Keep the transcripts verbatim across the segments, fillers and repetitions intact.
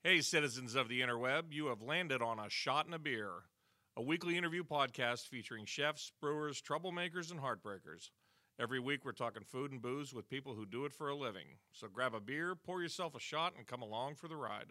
Hey, citizens of the interweb, you have landed on A Shot and a Beer, a weekly interview podcast featuring chefs, brewers, troublemakers, and heartbreakers. Every week, we're talking food and booze with people who do it for a living. So grab a beer, pour yourself a shot, and come along for the ride.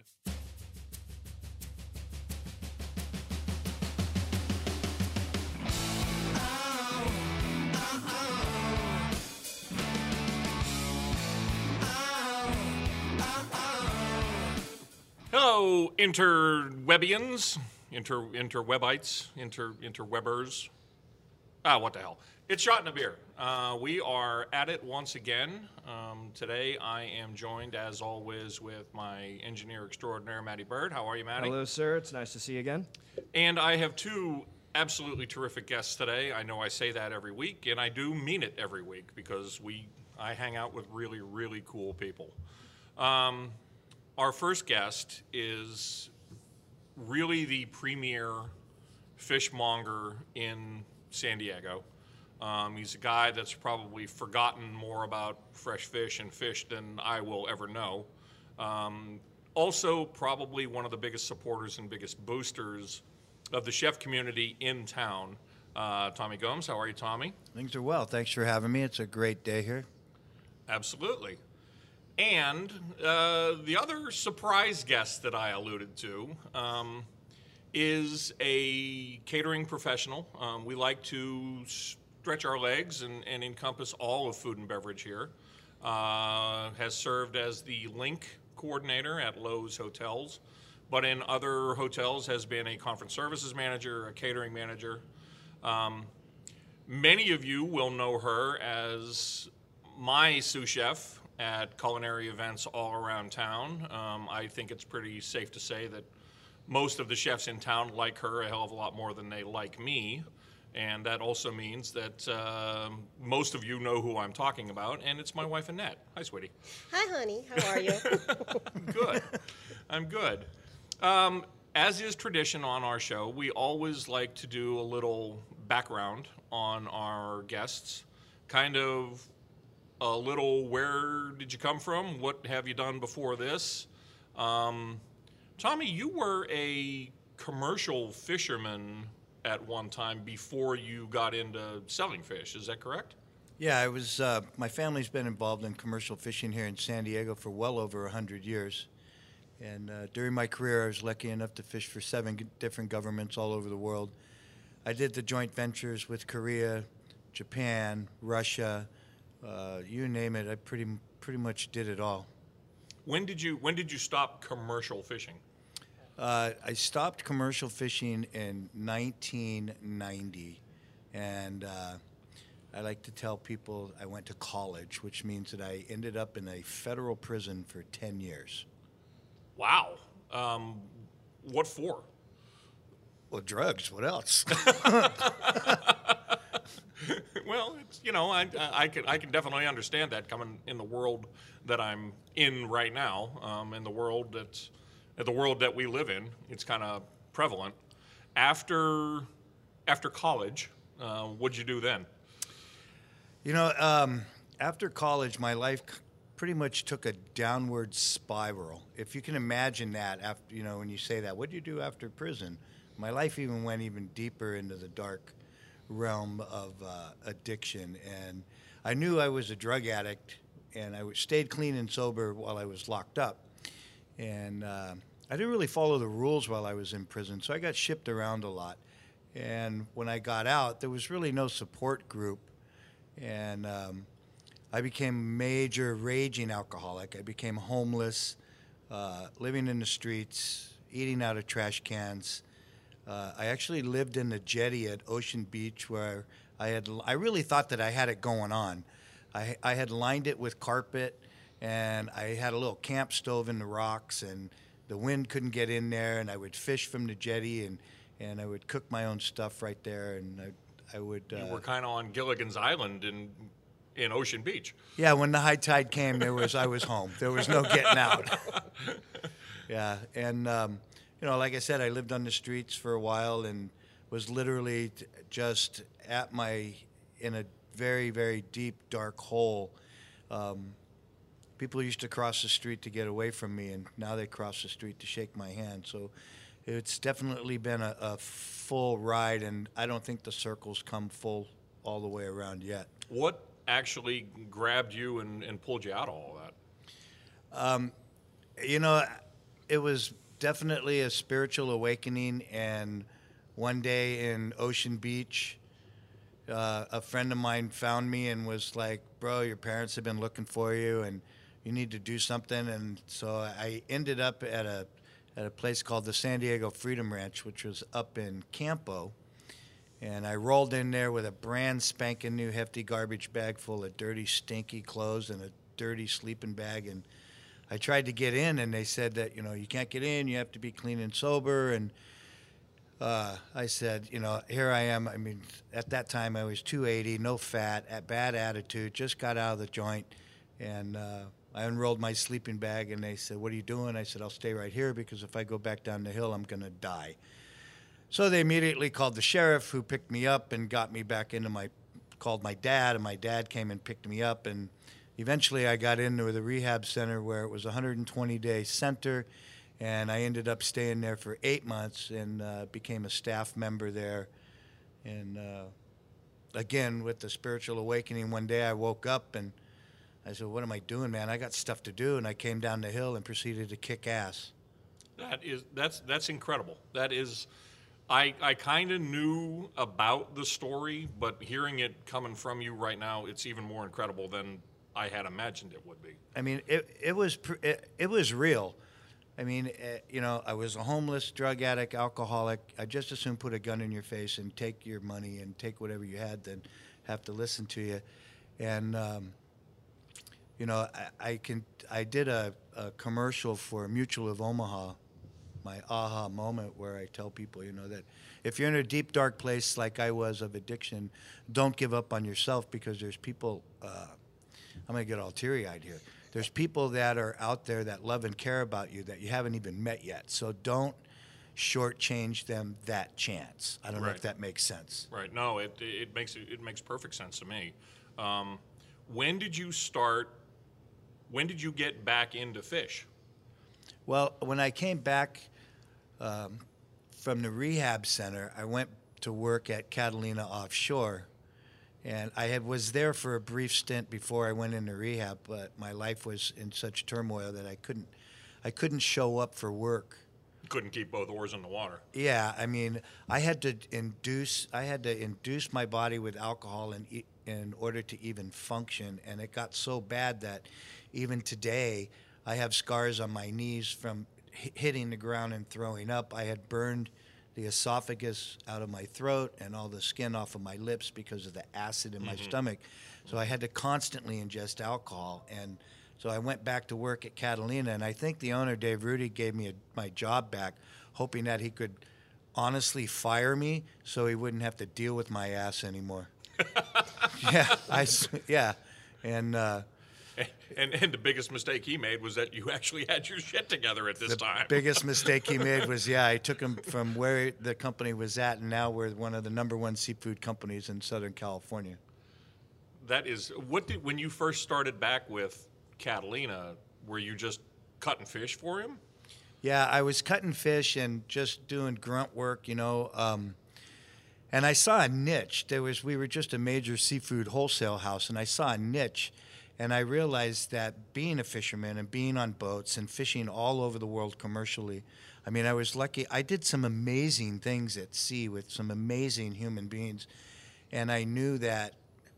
Hello, interwebians, inter interwebites, inter interwebers. Ah, what the hell? It's Shot and a Beer. Uh, we are at it once again. Um, today, I am joined, as always, with my engineer extraordinaire, Matty Bird. How are you, Matty? Hello, sir. It's nice to see you again. And I have two absolutely terrific guests today. I know I say that every week, and I do mean it every week because we I hang out with really, really cool people. Um, Our first guest is really the premier fishmonger in San Diego. Um, he's a guy that's probably forgotten more about fresh fish and fish than I will ever know. Um, also, probably one of the biggest supporters and biggest boosters of the chef community in town. Uh, Tommy Gomes, how are you, Tommy? Things are well. Thanks for having me. It's a great day here. Absolutely. And uh, the other surprise guest that I alluded to um, is a catering professional. Um, we like to stretch our legs and, and encompass all of food and beverage here. Uh, has served as the link coordinator at Lowe's Hotels, but in other hotels has been a conference services manager, a catering manager. Um, many of you will know her as my sous chef at culinary events all around town. Um, I think it's pretty safe to say that most of the chefs in town like her a hell of a lot more than they like me. And that also means that uh, most of you know who I'm talking about, and it's my wife, Annette. Hi, sweetie. Hi, honey. How are you? Good. I'm good. Um, as is tradition on our show, we always like to do a little background on our guests, kind of a little, where did you come from? What have you done before this? Um, Tommy, you were a commercial fisherman at one time before you got into selling fish. Is that correct? Yeah, I was. Uh, my family's been involved in commercial fishing here in San Diego for well over one hundred years. And uh, during my career, I was lucky enough to fish for seven g- different governments all over the world. I did the joint ventures with Korea, Japan, Russia, Uh, you name it. I pretty pretty much did it all. When did you When did you stop commercial fishing? Uh, I stopped commercial fishing in nineteen ninety, and uh, I like to tell people I went to college, which means that I ended up in a federal prison for ten years. Wow. Um, what for? Well, drugs. What else? Well, it's, you know, I, I, can, I can definitely understand that coming in the world that I'm in right now, um, in the world that's, the world that we live in. It's kind of prevalent. After, after college, uh, what'd you do then? You know, um, after college, my life c- pretty much took a downward spiral. If you can imagine that, after you know, when you say that, what did you do after prison? My life even went even deeper into the dark realm of uh, addiction, and I knew I was a drug addict, and I w- stayed clean and sober while I was locked up, and uh, I didn't really follow the rules while I was in prison, so I got shipped around a lot. And when I got out, there was really no support group, and um, I became a major raging alcoholic. I became homeless, uh, living in the streets, eating out of trash cans. Uh, I actually lived in the jetty at Ocean Beach, where I had. I really thought that I had it going on. I, I had lined it with carpet, and I had a little camp stove in the rocks, and the wind couldn't get in there. And I would fish from the jetty, and, and I would cook my own stuff right there, and I, I would. Uh, You were kind of on Gilligan's Island in in Ocean Beach. Yeah, when the high tide came, there was I was home. There was no getting out. Yeah, and. Um, You know, like I said, I lived on the streets for a while and was literally t- just at my, in a very, very deep, dark hole. Um, people used to cross the street to get away from me, and now they cross the street to shake my hand. So it's definitely been a, a full ride, and I don't think the circle's come full all the way around yet. What actually grabbed you and, and pulled you out of all that? You know, it was definitely a spiritual awakening, and one day in Ocean Beach, uh, a friend of mine found me and was like, bro, your parents have been looking for you, and you need to do something. And so I ended up at a at a place called the San Diego Freedom Ranch, which was up in Campo. And I rolled in there with a brand spanking new hefty garbage bag full of dirty, stinky clothes and a dirty sleeping bag. And I tried to get in, and they said that, you know, you can't get in, you have to be clean and sober. And uh, I said, you know, here I am. I mean, at that time I was two eighty, no fat, at bad attitude, just got out of the joint. And uh, I unrolled my sleeping bag, and they said, what are you doing? I said, I'll stay right here, because if I go back down the hill, I'm going to die. So they immediately called the sheriff, who picked me up and got me back into my, called my dad, and my dad came and picked me up. And eventually I got into the rehab center, where it was a one hundred twenty day center, and I ended up staying there for eight months and uh, became a staff member there. And uh, again, with the spiritual awakening, one day I woke up and I said, what am I doing, man? I got stuff to do. And I came down the hill and proceeded to kick ass. That is that's that's incredible. That is, I I kind of knew about the story, but hearing it coming from you right now, it's even more incredible than I had imagined it would be. I mean, it it was pr- it, it was real. I mean, uh, you know, I was a homeless, drug addict, alcoholic. I just as soon put a gun in your face and take your money and take whatever you had than have to listen to you. And um, you know, I, I can I did a, a commercial for Mutual of Omaha, my aha moment, where I tell people, you know, that if you're in a deep, dark place like I was of addiction, don't give up on yourself, because there's people. Uh, I'm going to get all teary-eyed here. There's people that are out there that love and care about you that you haven't even met yet. So don't shortchange them that chance. I don't know Right. if that makes sense. Right. No, it it makes it makes perfect sense to me. Um, when did you start? When did you get back into fish? Well, when I came back um, from the rehab center, I went to work at Catalina Offshore. And I had, was there for a brief stint before I went into rehab, but my life was in such turmoil that I couldn't, I couldn't show up for work. Couldn't keep both oars in the water. Yeah, I mean, I had to induce, I had to induce my body with alcohol in e- in order to even function, and it got so bad that even today I have scars on my knees from h- hitting the ground and throwing up. I had burned the esophagus out of my throat and all the skin off of my lips because of the acid in my Mm-hmm. stomach. So I had to constantly ingest alcohol. And so I went back to work at Catalina, and I think the owner, Dave Rudy, gave me a, my job back, hoping that he could honestly fire me so he wouldn't have to deal with my ass anymore. yeah, I, s- yeah. And uh, And and the biggest mistake he made was that you actually had your shit together at this the time. biggest mistake he made was, yeah, I took him from where the company was at, and now we're one of the number one seafood companies in Southern California. That is, what did when you first started back with Catalina? Were you just cutting fish for him? Yeah, I was cutting fish and just doing grunt work, you know. Um, and I saw a niche. There was we were just a major seafood wholesale house, and I saw a niche, and I realized that being a fisherman and being on boats and fishing all over the world commercially, I mean, I was lucky. I did some amazing things at sea with some amazing human beings, and I knew that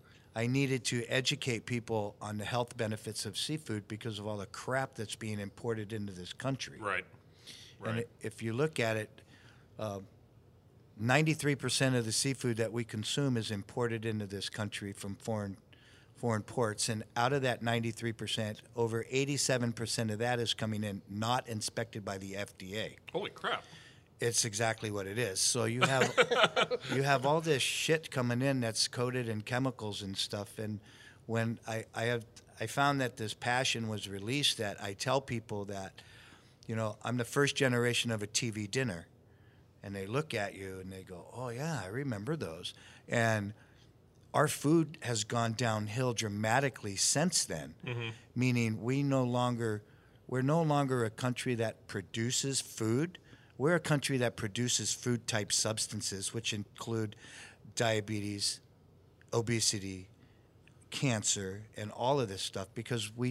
I needed to educate people on the health benefits of seafood because of all the crap that's being imported into this country. Right. Right. And if you look at it, uh, ninety-three percent of the seafood that we consume is imported into this country from foreign foreign ports. And out of that ninety-three percent, over eighty-seven percent of that is coming in not inspected by the F D A. Holy crap. It's exactly what it is. So you have you have all this shit coming in that's coated in chemicals and stuff. And when I, I have I found that this passion was released, that I tell people that, you know, I'm the first generation of a T V dinner. And they look at you and they go, oh, yeah, I remember those. And our food has gone downhill dramatically since then. Mm-hmm. Meaning we no longer we're no longer a country that produces food. We're a country that produces food type substances, which include diabetes, obesity, cancer, and all of this stuff, because we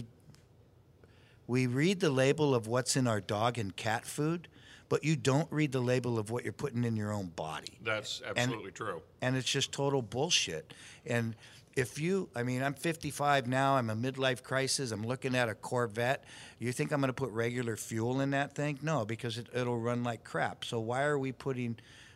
we read the label of what's in our dog and cat food, but you don't read the label of what you're putting in your own body. That's absolutely and, true. And it's just total bullshit. And if you, I mean, I'm fifty-five now, I'm a midlife crisis, I'm looking at a Corvette. You think I'm going to put regular fuel in that thing? No, because it, it'll run like crap. So why are we putting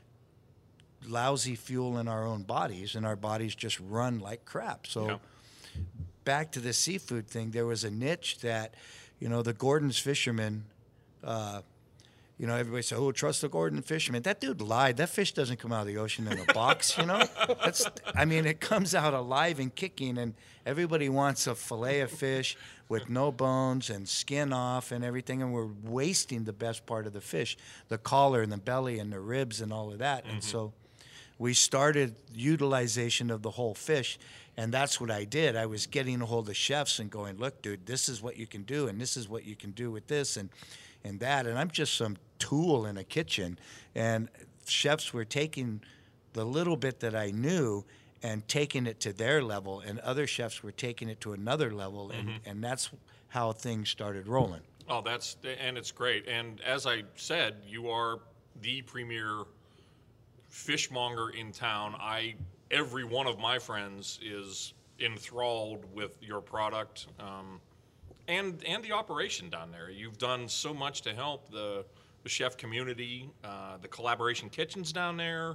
lousy fuel in our own bodies, and our bodies just run like crap? So Yeah. back to the seafood thing, there was a niche that, you know, the Gordon's fishermen, uh, you know, everybody said, "Oh, trust the Gordon fisherman." That dude lied. That fish doesn't come out of the ocean in a box, you know? That's, I mean, it comes out alive and kicking, and everybody wants a fillet of fish with no bones and skin off and everything, and we're wasting the best part of the fish, the collar and the belly and the ribs and all of that. Mm-hmm. And so we started utilization of the whole fish, and that's what I did. I was getting a hold of chefs and going, "Look, dude, this is what you can do, and this is what you can do with this, and and that." And I'm just some tool in a kitchen, and chefs were taking the little bit that I knew and taking it to their level, and other chefs were taking it to another level, and, mm-hmm. and that's how things started rolling. Oh, that's, and it's great. And as I said, you are the premier fishmonger in town. I, every one of my friends is enthralled with your product. Um, And and the operation down there. You've done so much to help the, the chef community, uh, the collaboration kitchens down there.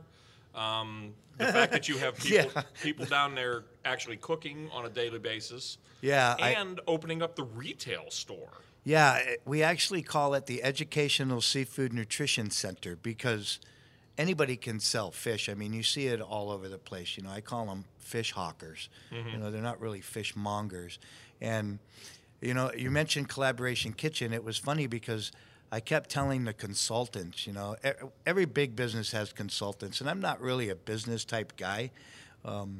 Um, the fact that you have people yeah. people down there actually cooking on a daily basis. Yeah. And I, opening up the retail store. Yeah, we actually call it the Educational Seafood Nutrition Center, because anybody can sell fish. I mean, you see it all over the place. You know, I call them fish hawkers. Mm-hmm. You know, they're not really fish mongers. And you know, you mentioned Collaboration Kitchen. It was funny because I kept telling the consultants, you know, every big business has consultants, and I'm not really a business type guy. Um,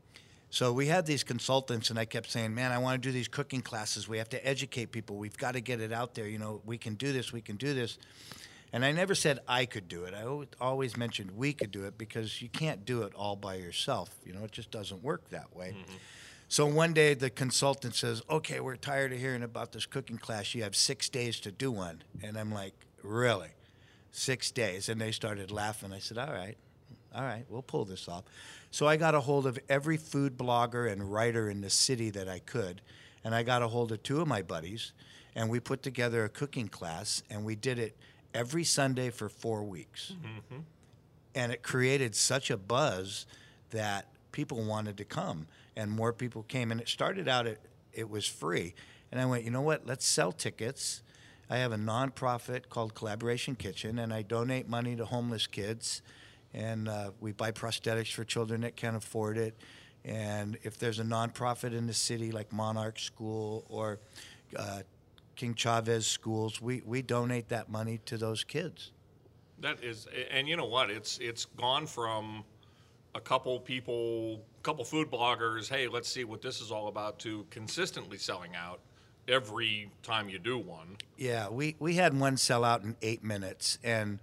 so we had these consultants, and I kept saying, "Man, I want to do these cooking classes. We have to educate people. We've got to get it out there. You know, we can do this. We can do this." And I never said I could do it. I always mentioned we could do it, because you can't do it all by yourself. You know, it just doesn't work that way. Mm-hmm. So one day the consultant says, "Okay, we're tired of hearing about this cooking class. You have six days to do one." And I'm like, "Really? Six days?" And they started laughing. I said, all right, all right, we'll pull this off. So I got a hold of every food blogger and writer in the city that I could, and I got a hold of two of my buddies, and we put together a cooking class, and we did it every Sunday for four weeks. Mm-hmm. And it created such a buzz that people wanted to come, and more people came. And it started out, it, it was free. And I went, you know what, let's sell tickets. I have a nonprofit called Collaboration Kitchen, and I donate money to homeless kids. And uh, we buy prosthetics for children that can't afford it. And if there's a nonprofit in the city like Monarch School or uh, King Chavez schools, we, we donate that money to those kids. That is, and you know what, it's it's gone from a couple people, a couple food bloggers, hey, let's see what this is all about, to consistently selling out every time you do one. Yeah, we, we had one sell out in eight minutes, and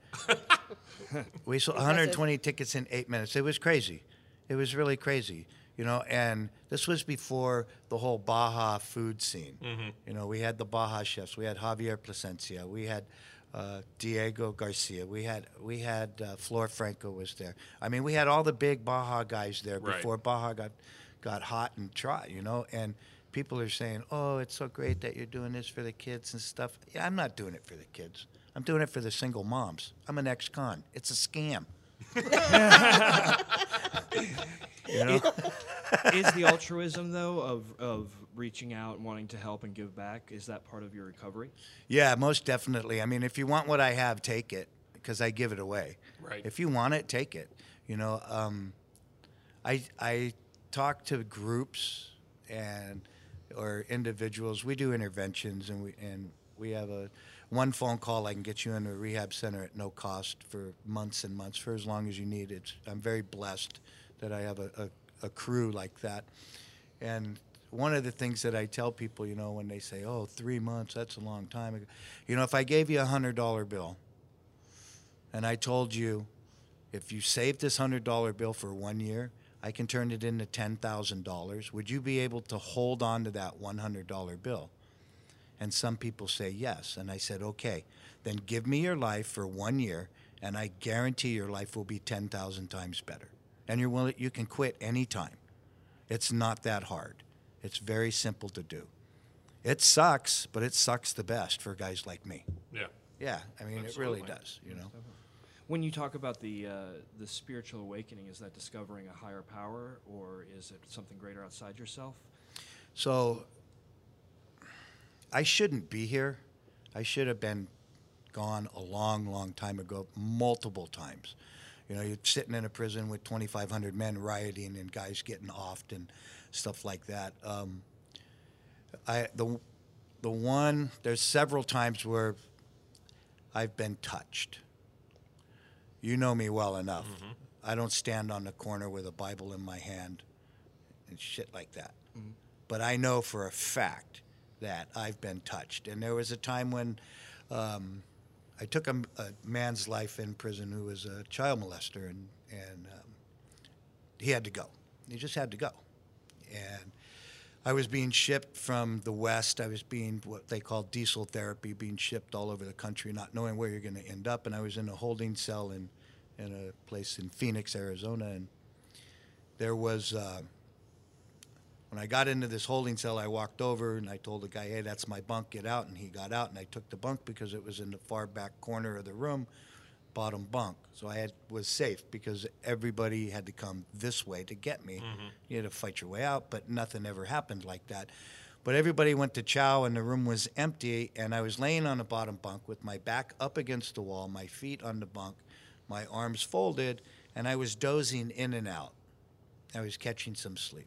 we sold one hundred twenty tickets in eight minutes. It was crazy. It was really crazy, you know, and this was before the whole Baja food scene. Mm-hmm. You know, we had the Baja chefs. We had Javier Plasencia. We had uh, Diego Garcia. We had we had uh, Flor Franco was there. I mean, we had all the big Baja guys there before right. Baja got got hot and dry, you know, and people are saying, "Oh, it's so great that you're doing this for the kids and stuff." Yeah, I'm not doing it for the kids. I'm doing it for the single moms. I'm an ex-con. It's a scam. You know? It, is the altruism, though, of, of reaching out and wanting to help and give back, is that part of your recovery? Yeah, most definitely. I mean, if you want what I have, take it, because I give it away. Right. If you want it, take it. You know, um, I I talk to groups and or individuals. We do interventions, and we and we have a one phone call. I can get you into a rehab center at no cost for months and months, for as long as you need. It's I'm very blessed that I have a, a, a crew like that. And one of the things that I tell people, you know, when they say, oh, three months, that's a long time ago. You know, if I gave you a one hundred dollar bill and I told you, if you save this one hundred dollar bill for one year, I can turn it into ten thousand dollars, would you be able to hold on to that one hundred dollar bill? And some people say yes. And I said, okay, then give me your life for one year, and I guarantee your life will be ten thousand times better. And you're willing, you can quit anytime. It's not that hard. It's very simple to do. It sucks, but it sucks the best for guys like me. Yeah. Yeah, I mean, Absolutely. it really does, you know. When you talk about the uh, the spiritual awakening, is that discovering a higher power, or is it something greater outside yourself? So I shouldn't be here. I should have been gone a long, long time ago, multiple times. You know, you're sitting in a prison with twenty-five hundred men rioting and guys getting offed and stuff like that. Um, I the the one there's several times where I've been touched. You know me well enough. Mm-hmm. I don't stand on the corner with a Bible in my hand and shit like that. Mm-hmm. But I know for a fact that I've been touched. And there was a time when um, I took a, a man's life in prison who was a child molester, and, and um, he had to go. He just had to go. And I was being shipped from the West. I was being what they call diesel therapy, being shipped all over the country, not knowing where you're going to end up. And I was in a holding cell in, in a place in Phoenix, Arizona. And there was, uh, when I got into this holding cell, I walked over and I told the guy, hey, that's my bunk, get out. And he got out, and I took the bunk because it was in the far back corner of the room, bottom bunk. So I had, was safe because everybody had to come this way to get me. Mm-hmm. You had to fight your way out, but nothing ever happened like that. But everybody went to chow, and the room was empty, and I was laying on the bottom bunk with my back up against the wall, my feet on the bunk, my arms folded, and I was dozing in and out. I was catching some sleep.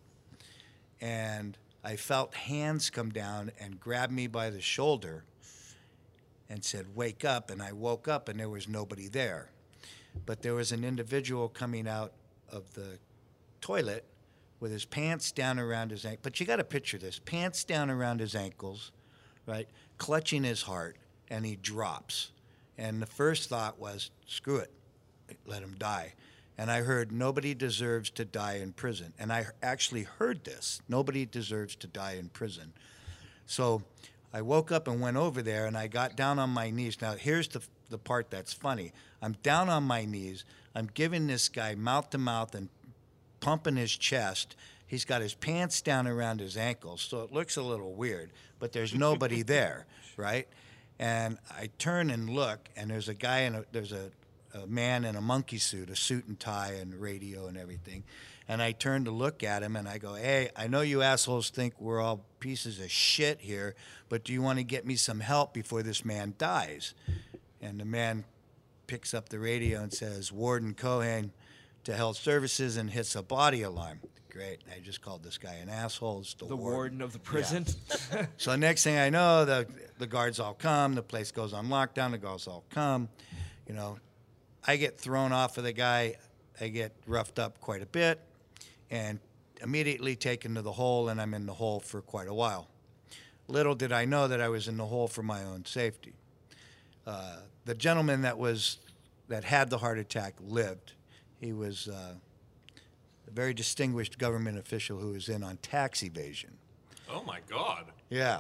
And I felt hands come down and grab me by the shoulder and said, wake up. And I woke up, and there was nobody there. But there was an individual coming out of the toilet with his pants down around his ankles. But you got to picture this, pants down around his ankles, right, clutching his heart, and he drops. And the first thought was, screw it, let him die. And I heard, nobody deserves to die in prison. And I actually heard this, nobody deserves to die in prison. So I woke up and went over there, and I got down on my knees. Now, here's the the part that's funny. I'm down on my knees. I'm giving this guy mouth to mouth and pumping his chest. He's got his pants down around his ankles, so it looks a little weird, but there's nobody there, right? And I turn and look, and there's a guy in a, there's a, a man in a monkey suit, a suit and tie and radio and everything. And I turn to look at him, and I go, hey, I know you assholes think we're all pieces of shit here, but do you want to get me some help before this man dies? And the man picks up the radio and says, Warden Cohen to Health Services, and hits a body alarm. Great. I just called this guy an asshole. It's the, The warden. warden of the prison. Yeah. So next thing I know, the the guards all come. The place goes on lockdown. The guards all come. You know, I get thrown off of the guy. I get roughed up quite a bit, and immediately taken to the hole, and I'm in the hole for quite a while. Little did I know that I was in the hole for my own safety. Uh, the gentleman that was that had the heart attack lived. He was uh, a very distinguished government official who was in on tax evasion. Oh, my God. Yeah.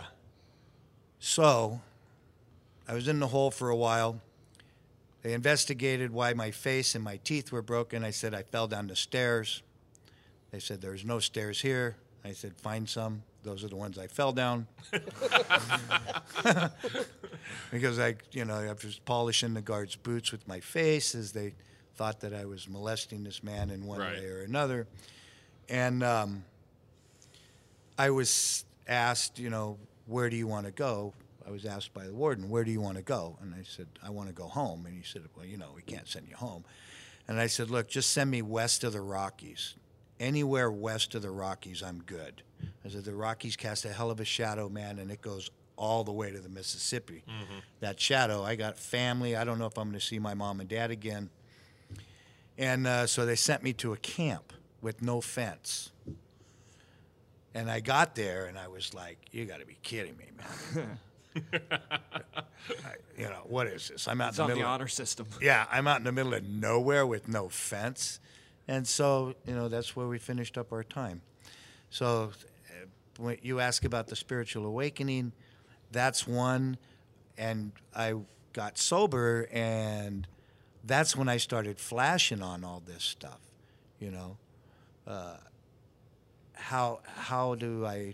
So I was in the hole for a while. They investigated why my face and my teeth were broken. I said I fell down the stairs. They said there's no stairs here. I said find some. Those are the ones I fell down. Because I, you know, I was polishing the guards' boots with my face as they thought that I was molesting this man in one Right. way or another. And um, I was asked, you know, where do you want to go? I was asked by the warden, where do you want to go? And I said, I want to go home. And he said, well, you know, we can't send you home. And I said, look, just send me west of the Rockies. Anywhere west of the Rockies, I'm good. I said, the Rockies cast a hell of a shadow, man, and it goes all the way to the Mississippi. Mm-hmm. That shadow, I got family. I don't know if I'm going to see my mom and dad again. And uh, so they sent me to a camp with no fence. And I got there, and I was like, "You got to be kidding me, man!" I, you know, what is this? I'm out It's in on the the middle. honor system. Yeah, I'm out in the middle of nowhere with no fence, and so you know that's where we finished up our time. So, uh, when you ask about the spiritual awakening, that's one, and I got sober, and that's when I started flashing on all this stuff. You know, uh, how how do I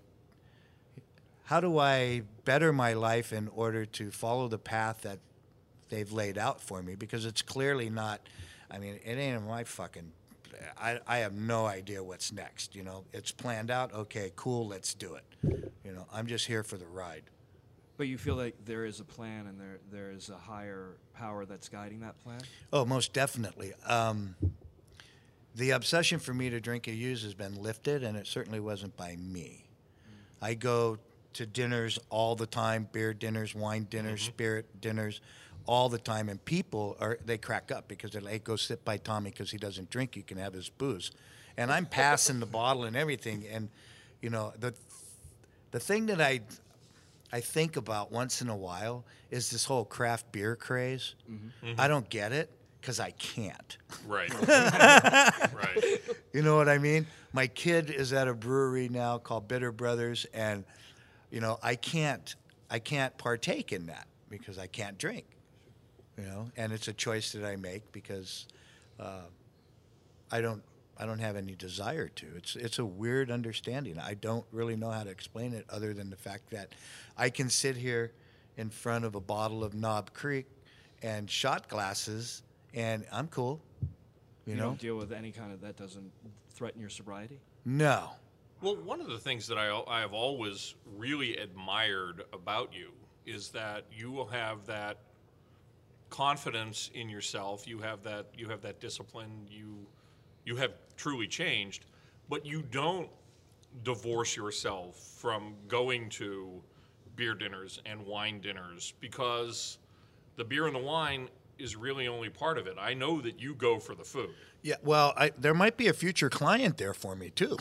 how do I better my life in order to follow the path that they've laid out for me? Because it's clearly not, I mean, it ain't my fucking, I, I have no idea what's next, you know? It's planned out, okay, cool, let's do it. You know, I'm just here for the ride. But you feel like there is a plan and there there is a higher power that's guiding that plan? Oh, most definitely. Um, the obsession for me to drink and use has been lifted, and it certainly wasn't by me. Mm. I go to dinners all the time, beer dinners, wine dinners, mm-hmm. spirit dinners, all the time, and people are they crack up because they're like, hey, go sit by Tommy because he doesn't drink. You can have his booze, and I'm passing the bottle and everything. And you know the the thing that I I think about once in a while is this whole craft beer craze. Mm-hmm. Mm-hmm. I don't get it because I can't. Right. Right. You know what I mean? My kid is at a brewery now called Bitter Brothers, and you know I can't I can't partake in that because I can't drink. You know, and it's a choice that I make because uh, I don't I don't have any desire to. It's it's a weird understanding. I don't really know how to explain it other than the fact that I can sit here in front of a bottle of Knob Creek and shot glasses, and I'm cool. You, You know, don't deal with any kind of, that doesn't threaten your sobriety? no. Well, one of the things that I, I have always really admired about you is that you will have that confidence in yourself. You have that you have that discipline. You you have truly changed, but you don't divorce yourself from going to beer dinners and wine dinners because the beer and the wine is really only part of it. I know that you go for the food. Yeah, well, I, there might be a future client there for me too.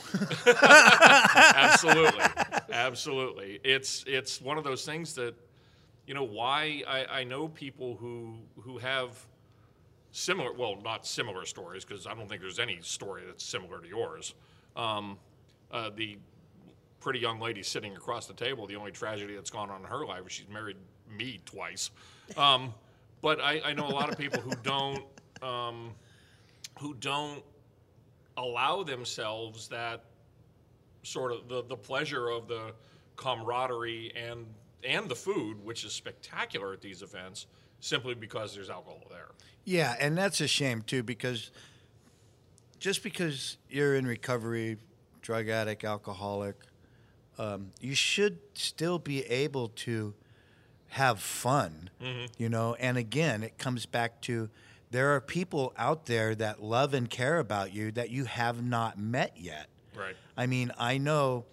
Absolutely, absolutely. It's it's one of those things that, you know, why I, I know people who who have similar, well, not similar stories, because I don't think there's any story that's similar to yours. Um, uh, the pretty young lady sitting across the table, the only tragedy that's gone on in her life is she's married me twice. Um, but I, I know a lot of people who don't um, who don't allow themselves that sort of the, the pleasure of the camaraderie and and the food, which is spectacular at these events, simply because there's alcohol there. Yeah, and that's a shame too, because just because you're in recovery, drug addict, alcoholic, um, you should still be able to have fun, mm-hmm. you know. And again, it comes back to there are people out there that love and care about you that you have not met yet. Right. I mean, I know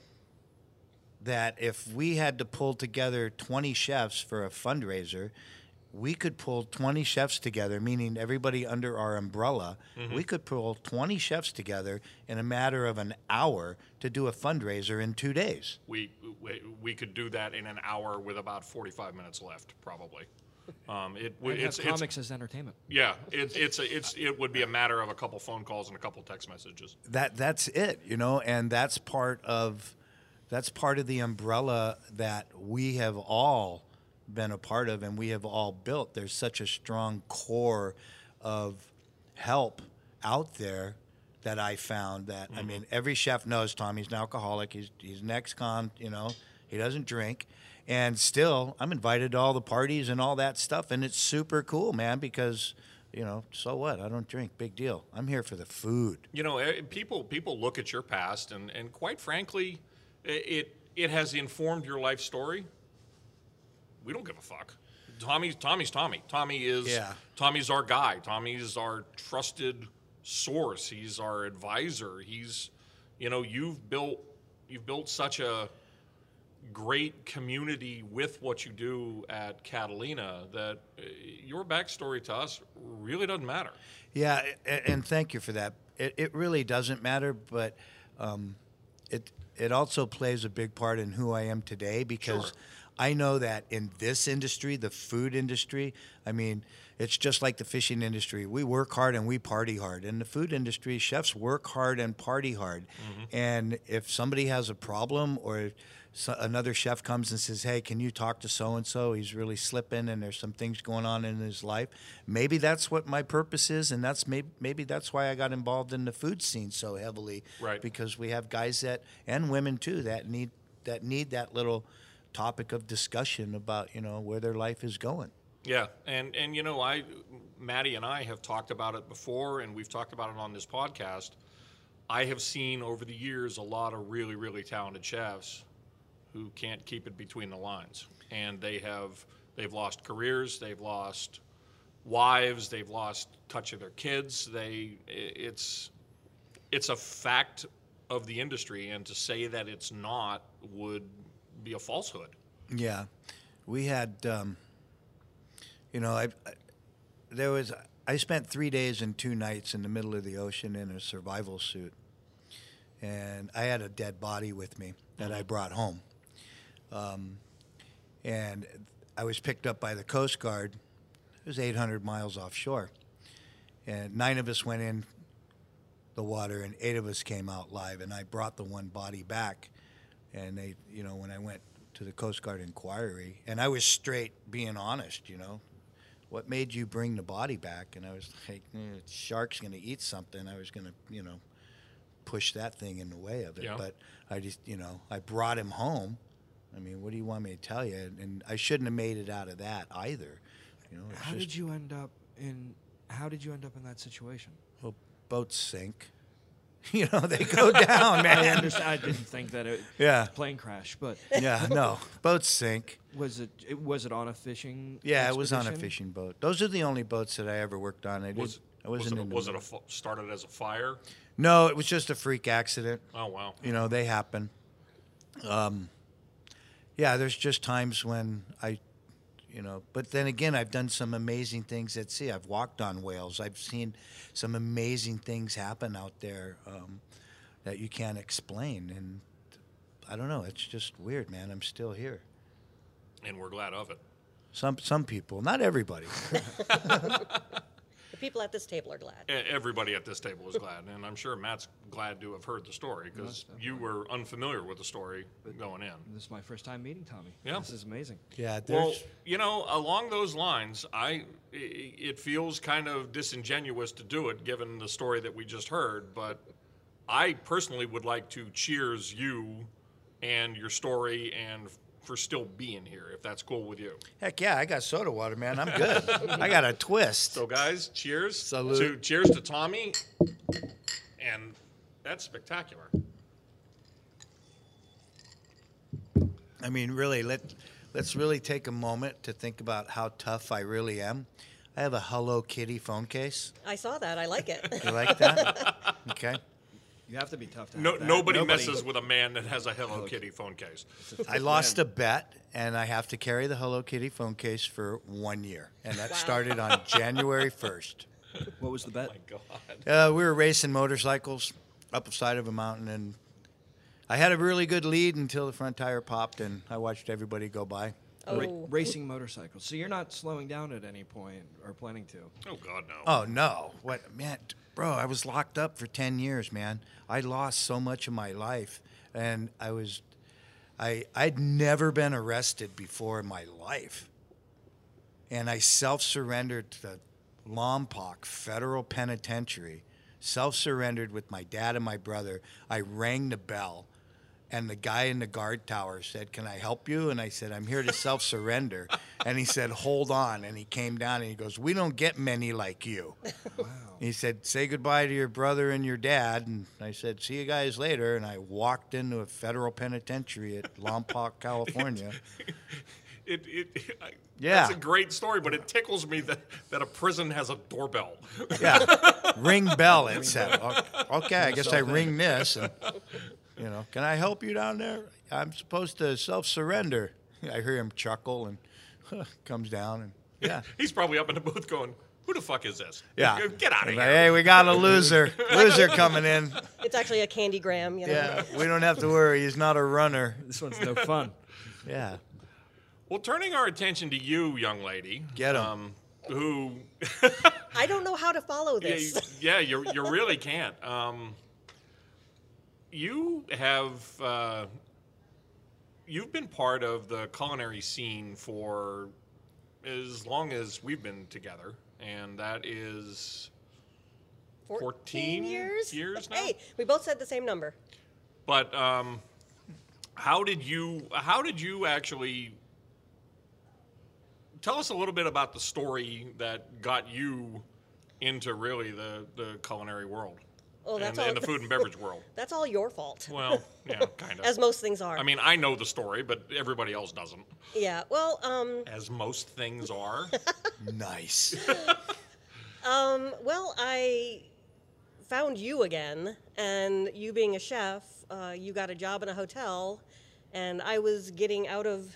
that if we had to pull together twenty chefs for a fundraiser, we could pull twenty chefs together, meaning everybody under our umbrella. Mm-hmm. We could pull twenty chefs together in a matter of an hour to do a fundraiser in two days. We we, we could do that in an hour with about forty-five minutes left, probably. Um, it And it's, have it's comics as entertainment. yeah. It's it's a, it's it would be a matter of a couple phone calls and a couple text messages. That that's it, you know, and that's part of that's part of the umbrella that we have all been a part of and we have all built. There's such a strong core of help out there that I found that, mm-hmm. I mean, every chef knows Tommy's an alcoholic. He's, he's an ex-con, you know, he doesn't drink. And still, I'm invited to all the parties and all that stuff. And it's super cool, man, because, you know, so what? I don't drink. Big deal. I'm here for the food. You know, eh, people people look at your past, and, and quite frankly, it it has informed your life story. We don't give a fuck. Tommy's Tommy's Tommy. Tommy is yeah. Tommy's our guy. Tommy's our trusted source. He's our advisor. He's, you know, you've built you've built such a great community with what you do at Catalina that uh, your backstory to us really doesn't matter. Yeah, and, and thank you for that. it, it really doesn't matter, but um, it it also plays a big part in who I am today because Sure. I know that in this industry, the food industry, I mean, it's just like the fishing industry. We work hard and we party hard. In the food industry, chefs work hard and party hard. And if somebody has a problem or so another chef comes and says, hey, can you talk to so-and-so? He's really slipping and there's some things going on in his life. Maybe that's what my purpose is, and that's maybe, maybe that's why I got involved in the food scene so heavily. Right. Because we have guys that, and women too, that need that need that little topic of discussion about, you know, where their life is going. Yeah, and and you know, I, Maddie and I have talked about it before, and we've talked about it on this podcast. I have seen over the years a lot of really, really talented chefs who can't keep it between the lines, and they have they've lost careers, they've lost wives, they've lost touch of their kids. They it's it's a fact of the industry, and to say that it's not would be a falsehood. Yeah, we had, um, you know, I, I there was I spent three days and two nights in the middle of the ocean in a survival suit, and I had a dead body with me that I brought home, um, and I was picked up by the Coast Guard. It was eight hundred miles offshore, and nine of us went in the water, and eight of us came out live, and I brought the one body back, and they, you know, when I went to the Coast Guard inquiry, and I was straight being honest, you know, what made you bring the body back? And I was like, eh, shark's going to eat something. I was going to, you know, push that thing in the way of it. Yeah. But I just, you know, I brought him home. I mean, what do you want me to tell you? And, and I shouldn't have made it out of that either. You know, it's How just, did you end up in? How did you end up in that situation? well, boats sink. You know, they go down, I man. understand. I didn't think that it Yeah. plane crash, but Yeah, no, boats sink. was it, it was it on a fishing? Yeah, it was on a expedition? fishing boat. Those are the only boats that I ever worked on. I, did, Was I was wasn't it, in the was it a middle. f- started as a fire? No, it was just a freak accident. Oh wow. You know, they happen. Um, yeah, there's just times when I, you know, but then again, I've done some amazing things at sea. I've walked on whales. I've seen some amazing things happen out there um, that you can't explain. And I don't know. It's just weird, man. I'm still here. And we're glad of it. Some some people, not everybody. The people at this table are glad. E- Everybody at this table is glad, and I'm sure Matt's glad to have heard the story because you were unfamiliar with the story going in. This is my first time meeting Tommy. Yeah. This is amazing. Yeah, Well, there's. you know, along those lines, I i- it feels kind of disingenuous to do it given the story that we just heard, but I personally would like to cheers you and your story and for still being here, if that's cool with you. Heck yeah, I got soda water, man. I'm good. I got a twist. So, guys, cheers. Salute. To, cheers to Tommy. And that's spectacular. I mean, really, let let's really take a moment to think about how tough I really am. I have a Hello Kitty phone case. I saw that. I like it. You like that? Okay. You have to be tough to No, have that. nobody, messes with a man that has a Hello Kitty phone case. I lost a bet, and I have to carry the Hello Kitty phone case for one year, and that Wow. started on January first. What was the bet? God. Uh, we were racing motorcycles up the side of a mountain, and I had a really good lead until the front tire popped, and I watched everybody go by. Ra- Oh. racing motorcycles. So you're not slowing down at any point or planning to. Oh, God, no. Oh no! What, man, bro? I was locked up for ten years, man. I lost so much of my life, and I was, I I'd never been arrested before in my life, and I self-surrendered to Lompoc Federal Penitentiary. Self-surrendered with my dad and my brother. I rang the bell, and the guy in the guard tower said, "Can I help you?" And I said, "I'm here to self-surrender." And he said, "Hold on." And he came down and he goes, "We don't get many like you." Wow. He said, "Say goodbye to your brother and your dad." And I said, "See you guys later." And I walked into a federal penitentiary at Lompoc, California. It, it, it, I, Yeah. That's a great story, but it tickles me that, that a prison has a doorbell. Yeah, ring bell, it said. O- Okay, I guess I ring this. And, you know, "Can I help you down there? I'm supposed to self-surrender." I hear him chuckle and comes down. And yeah, He's probably up in the booth going, Who the fuck is this? Yeah. Get out of Like, here. hey, we got a loser. Loser coming in. It's actually a candy gram, you know. Yeah, we don't have to worry. He's not a runner. This one's no fun. Yeah. Well, turning our attention to you, young lady. Get 'em. Um, who, I don't know how to follow yeah, this. you, yeah, you you really can't. Um, you have uh, you've been part of the culinary scene for as long as we've been together, and that is fourteen years? years now? Hey, we both said the same number. But um, how did you how did you actually tell us a little bit about the story that got you into really the, the culinary world Well, and, that's the- all. and the food and beverage world? That's all your fault. Well, yeah, kind of. As most things are. I mean, I know the story, but everybody else doesn't. yeah. Well, um, As most things are. Nice. um, well, I found you again, and you being a chef, uh, you got a job in a hotel, and I was getting out of.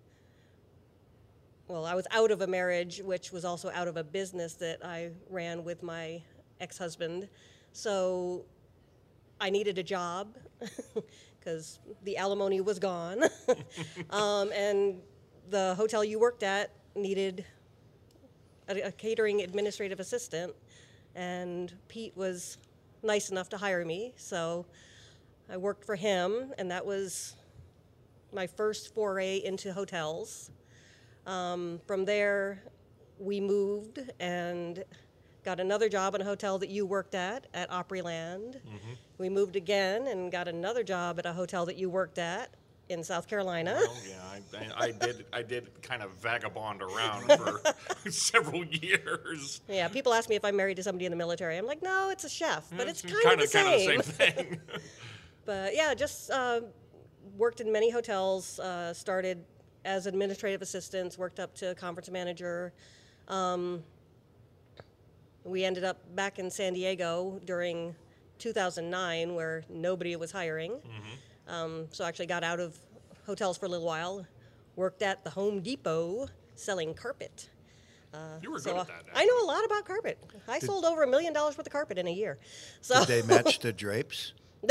Well, I was out of a marriage, which was also out of a business that I ran with my ex-husband. So I needed a job because the alimony was gone. um, and the hotel you worked at needed a, a catering administrative assistant. And Pete was nice enough to hire me. So I worked for him, and that was my first foray into hotels. Um, from there, we moved and got another job in a hotel that you worked at, at Opryland. Mm-hmm. We moved again and got another job at a hotel that you worked at in South Carolina. Well, yeah, I, I did. I did kind of vagabond around for several years. Yeah, people ask me if I'm married to somebody in the military. I'm like, no, it's a chef, but it's kind, kind of the kind same. of the same thing. But yeah, just uh, worked in many hotels, uh, started as administrative assistants, worked up to conference manager. Um, we ended up back in San Diego during two thousand nine where nobody was hiring. Mm-hmm. Um, so I actually got out of hotels for a little while, worked at the Home Depot selling carpet. You were So good uh, at that. I know a lot about carpet. I sold over a million dollars worth of carpet in a year. So Did they match the drapes?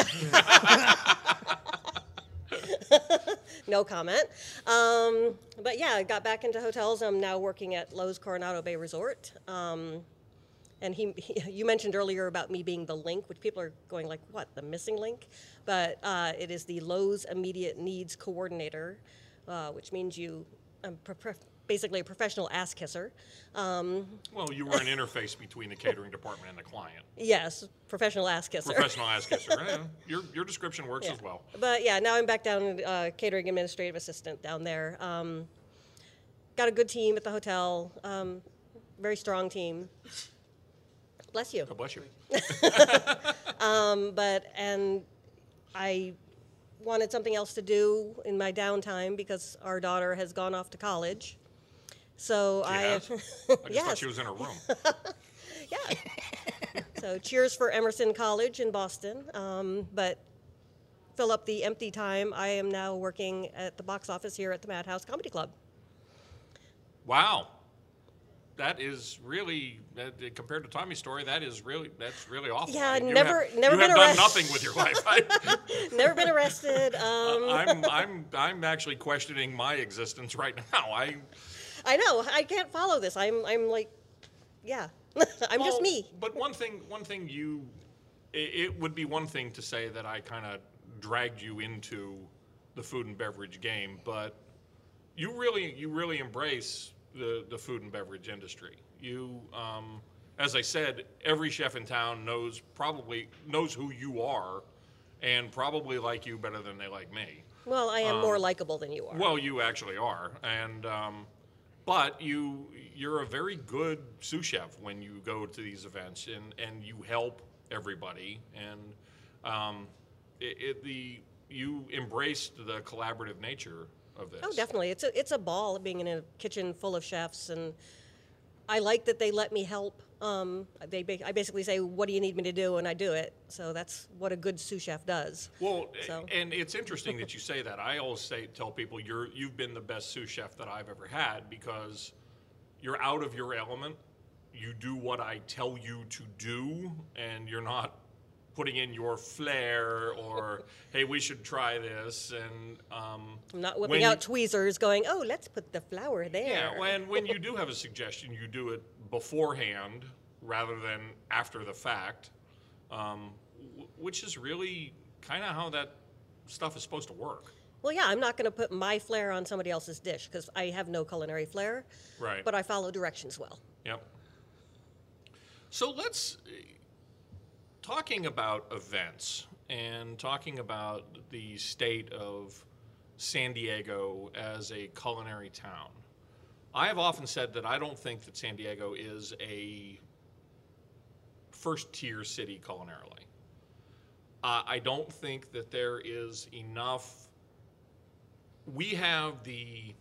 no comment. Um, but yeah, I got back into hotels. I'm now working at Lowe's Coronado Bay Resort. Um, and he, he, you mentioned earlier about me being the link, which people are going like, what, the missing link? But uh, it is the Lowe's Immediate Needs Coordinator, uh, which means you, I'm pro- pro- basically a professional ass kisser. Um, Well, you were an interface between the catering department and the client. yes, professional ass kisser. Professional ass kisser. Yeah, your your description works Yeah. as well. But yeah, now I'm back down uh, catering administrative assistant down there. Um, got a good team at the hotel, um, very strong team. Bless you. God bless you. Um, but and I wanted something else to do in my downtime because our daughter has gone off to college. So She I, has? I just yes, thought she was in her room. yeah. So cheers for Emerson College in Boston. Um, but fill up the empty time. I am now working at the box office here at the Madhouse Comedy Club. Wow. That is really, uh, compared to Tommy's story, that is really, that's really awful. Yeah, You never- have, never you been have done arrested. nothing with your life. I, Never been arrested. Um, I'm, I'm, I'm actually questioning my existence right now. I, I know. I can't follow this. I'm, I'm like, yeah. I'm just Well, me. But one thing, one thing you, it, it would be one thing to say that I kind of dragged you into the food and beverage game, but you really, you really embrace the, the food and beverage industry. You, um, as I said, every chef in town knows probably knows who you are, and probably like you better than they like me. Well, I am more likable than you are. Well, you actually are, and um, but you you're a very good sous chef when you go to these events, and, and you help everybody, and um, it, it the you embraced the collaborative nature of this. Oh, definitely. It's a it's a ball being in a kitchen full of chefs, and I like that they let me help. Um, they ba- I basically say, "What do you need me to do?" and I do it. So that's what a good sous chef does. Well, So. and it's interesting that you say that. I always say tell people you're you've been the best sous chef that I've ever had because you're out of your element you do what I tell you to do, and you're not putting in your flair or, hey, we should try this. And um, I'm not when whipping you- out tweezers going, oh, let's put the flower there. Yeah, when, when you do have a suggestion, you do it beforehand rather than after the fact, um, w- which is really kind of how that stuff is supposed to work. Well, yeah, I'm not going to put my flair on somebody else's dish because I have no culinary flair. Right. But I follow directions well. Yep. So let's, talking about events and talking about the state of San Diego as a culinary town. I have often said that I don't think that San Diego is a first tier city culinarily. Uh, I don't think that there is enough. We have the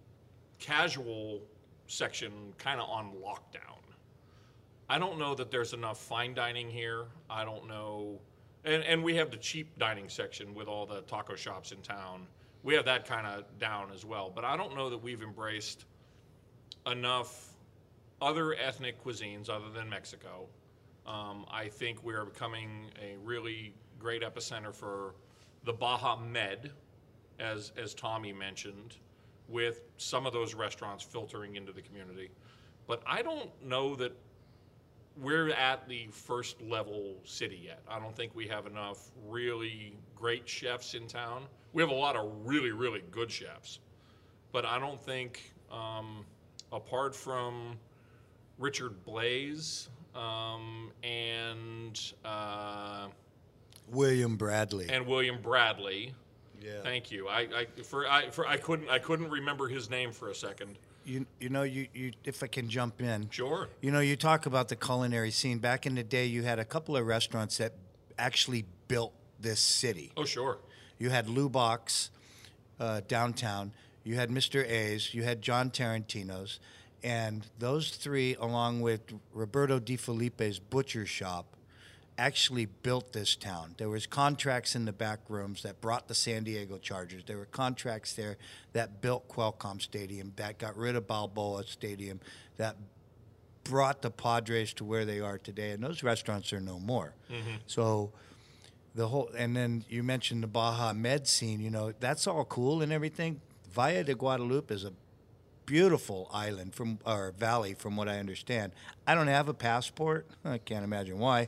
casual section kind of on lockdown. I don't know that there's enough fine dining here. I don't know. And, and we have the cheap dining section with all the taco shops in town. We have that kind of down as well. But I don't know that we've embraced enough other ethnic cuisines other than Mexico. Um, I think we are becoming a really great epicenter for the Baja Med, as, as Tommy mentioned, with some of those restaurants filtering into the community. But I don't know that we're at the first level city yet. I don't think we have enough really great chefs in town. We have a lot of really, really good chefs. But I don't think, um, apart from Richard Blaze um, and uh, William Bradley. and William Bradley, Yeah. thank you. I, I for I for I couldn't I couldn't remember his name for a second. You you know you, you if I can jump in. Sure. You know, you talk about the culinary scene. Back in the day, you had a couple of restaurants that actually built this city. Oh, sure. You had Lou Box uh, downtown. You had Mister A's. You had John Tarantino's. And those three, along with Roberto Di Filippe's butcher shop, actually built this town. There was contracts in the back rooms that brought the San Diego Chargers. There were contracts there that built Qualcomm Stadium, that got rid of Balboa Stadium, that brought the Padres to where they are today. And those restaurants are no more. Mm-hmm. So the whole, and then you mentioned the Baja Med scene. You know, that's all cool and everything. Valle de Guadalupe is a beautiful island from or valley, from what I understand. I don't have a passport. I can't imagine why.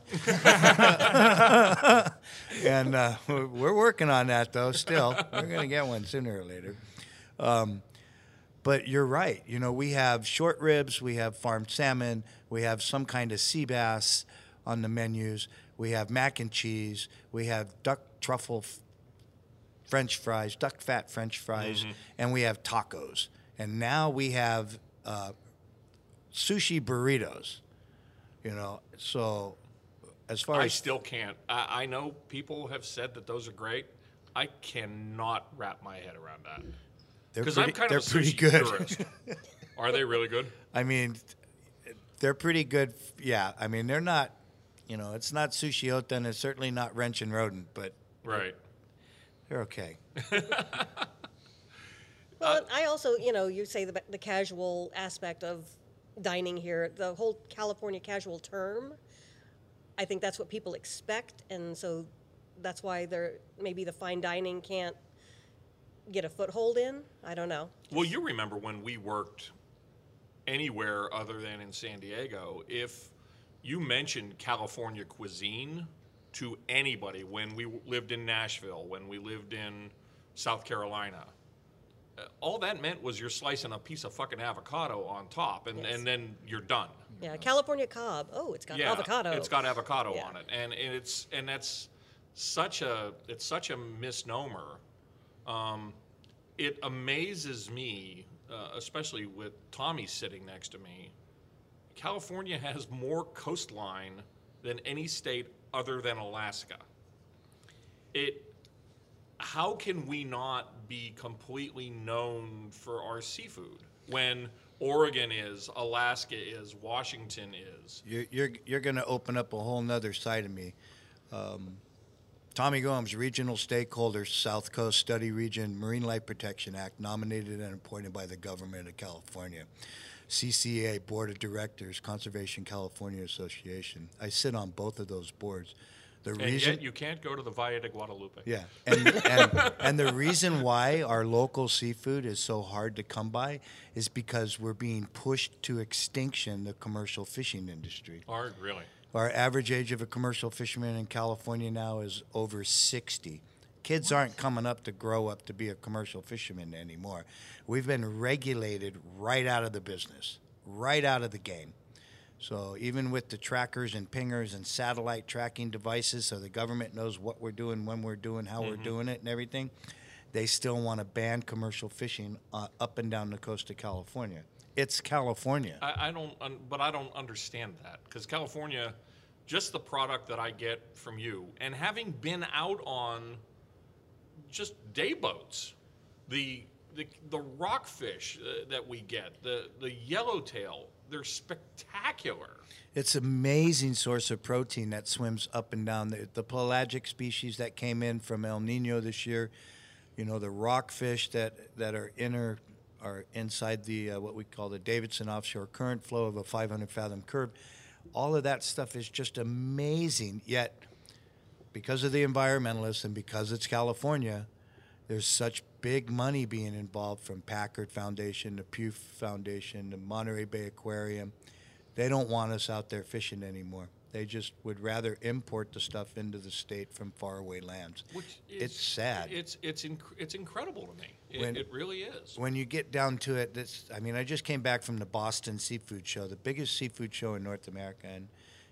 and uh, we're working on that, though. Still, we're going to get one sooner or later. Um, but you're right. You know, we have short ribs, we have farmed salmon, we have some kind of sea bass on the menus. We have mac and cheese. We have duck truffle f- French fries, duck fat French fries, Mm-hmm. and we have tacos. And now we have uh, sushi burritos. You know, so as far I as still can't. I, I know people have said that those are great. I cannot wrap my head around that. they're Because pretty, I'm kind they're of a pretty sushi good. purist. Are they really good? I mean, they're pretty good. Yeah, I mean, they're not. You know, it's not sushi ota, and it's certainly not wrench and rodent, but Right. they're okay. Well, I also, you know, you say the, the casual aspect of dining here, the whole California casual term, I think that's what people expect, and so that's why they're, maybe the fine dining can't get a foothold in. I don't know. Well, you remember when we worked anywhere other than in San Diego, if you mentioned California cuisine to anybody when we lived in Nashville, when we lived in South Carolina, uh, all that meant was you're slicing a piece of fucking avocado on top, and, Yes. and then you're done. Yeah, California Cobb. Oh, it's got Yeah, avocado. it's got avocado Yeah. on it, and, and it's and that's such a it's such a misnomer. Um, it amazes me, uh, especially with Tommy sitting next to me. California has more coastline than any state other than Alaska. It. How can we not be completely known for our seafood when Oregon is, Alaska is, Washington is? You're you're, you're going to open up a whole nother side of me. Um, Tommy Gomes, regional stakeholder, South Coast Study Region, Marine Life Protection Act, nominated and appointed by the government of California. C C A Board of Directors, Conservation California Association. I sit on both of those boards. The And reason, yet you can't go to the Valle de Guadalupe. yeah, and, and and the reason why our local seafood is so hard to come by is because we're being pushed to extinction, the commercial fishing industry. Or really? Our average age of a commercial fisherman in California now is over sixty. Kids aren't coming up to grow up to be a commercial fisherman anymore. We've been regulated right out of the business, right out of the game. So even with the trackers and pingers and satellite tracking devices, so the government knows what we're doing, when we're doing, how Mm-hmm. we're doing it and everything, they still want to ban commercial fishing uh, up and down the coast of California. It's California. I, I don't, un, but I don't understand that because California, just the product that I get from you, and having been out on just day boats, the the, the rockfish uh, that we get, the the yellowtail, they're spectacular. It's an amazing source of protein that swims up and down. The, the pelagic species that came in from El Nino this year, you know, the rockfish that, that are inner are inside the uh, what we call the Davidson offshore current flow of a five hundred fathom curve. All of that stuff is just amazing. Yet, because of the environmentalists and because it's California, there's such big money being involved from Packard Foundation, the Pew Foundation, the Monterey Bay Aquarium. They don't want us out there fishing anymore. They just would rather import the stuff into the state from faraway lands. Which is, It's sad. It's it's inc- it's incredible to me. It, When- it really is. When you get down to it, this, I mean, I just came back from the Boston Seafood Show, the biggest seafood show in North America. And,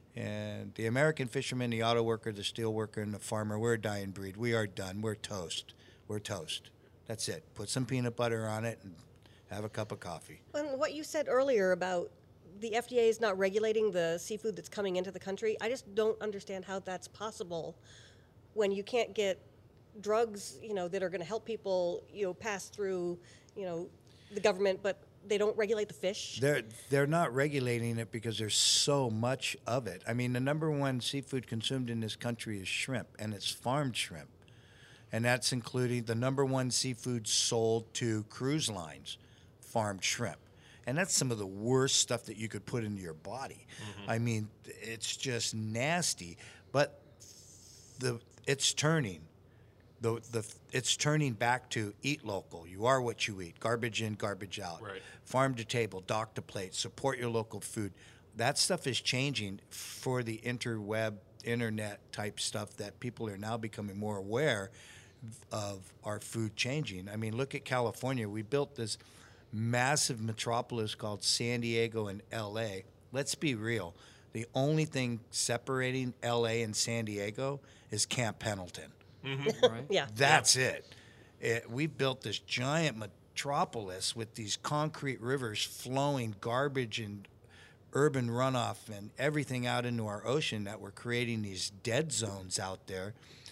and the American fisherman, the auto worker, the steel worker, and the farmer, we're a dying breed. We are done. We're toast. We're toast. That's it. Put some peanut butter on it and have a cup of coffee. And what you said earlier about the F D A is not regulating the seafood that's coming into the country, I just don't understand how that's possible when you can't get drugs, you know, that are going to help people, you know, pass through, you know, the government, but they don't regulate the fish. They're they're not regulating it because there's so much of it. I mean, the number one seafood consumed in this country is shrimp, and it's farmed shrimp. And that's including the number one seafood sold to cruise lines, farmed shrimp. And that's some of the worst stuff that you could put into your body. Mm-hmm. I mean, it's just nasty. But the it's turning. The, the it's turning back to eat local. You are what you eat. Garbage in, garbage out. Right. Farm to table, dock to plate. Support your local food. That stuff is changing for the interweb, internet type stuff that people are now becoming more aware of our food changing. I mean, look at California. We built this massive metropolis called San Diego and L A. Let's be real. The only thing separating L A and San Diego is Camp Pendleton. Right? Yeah. That's it. it. We built this giant metropolis with these concrete rivers flowing garbage and urban runoff and everything out into our ocean that we're creating these dead zones out there.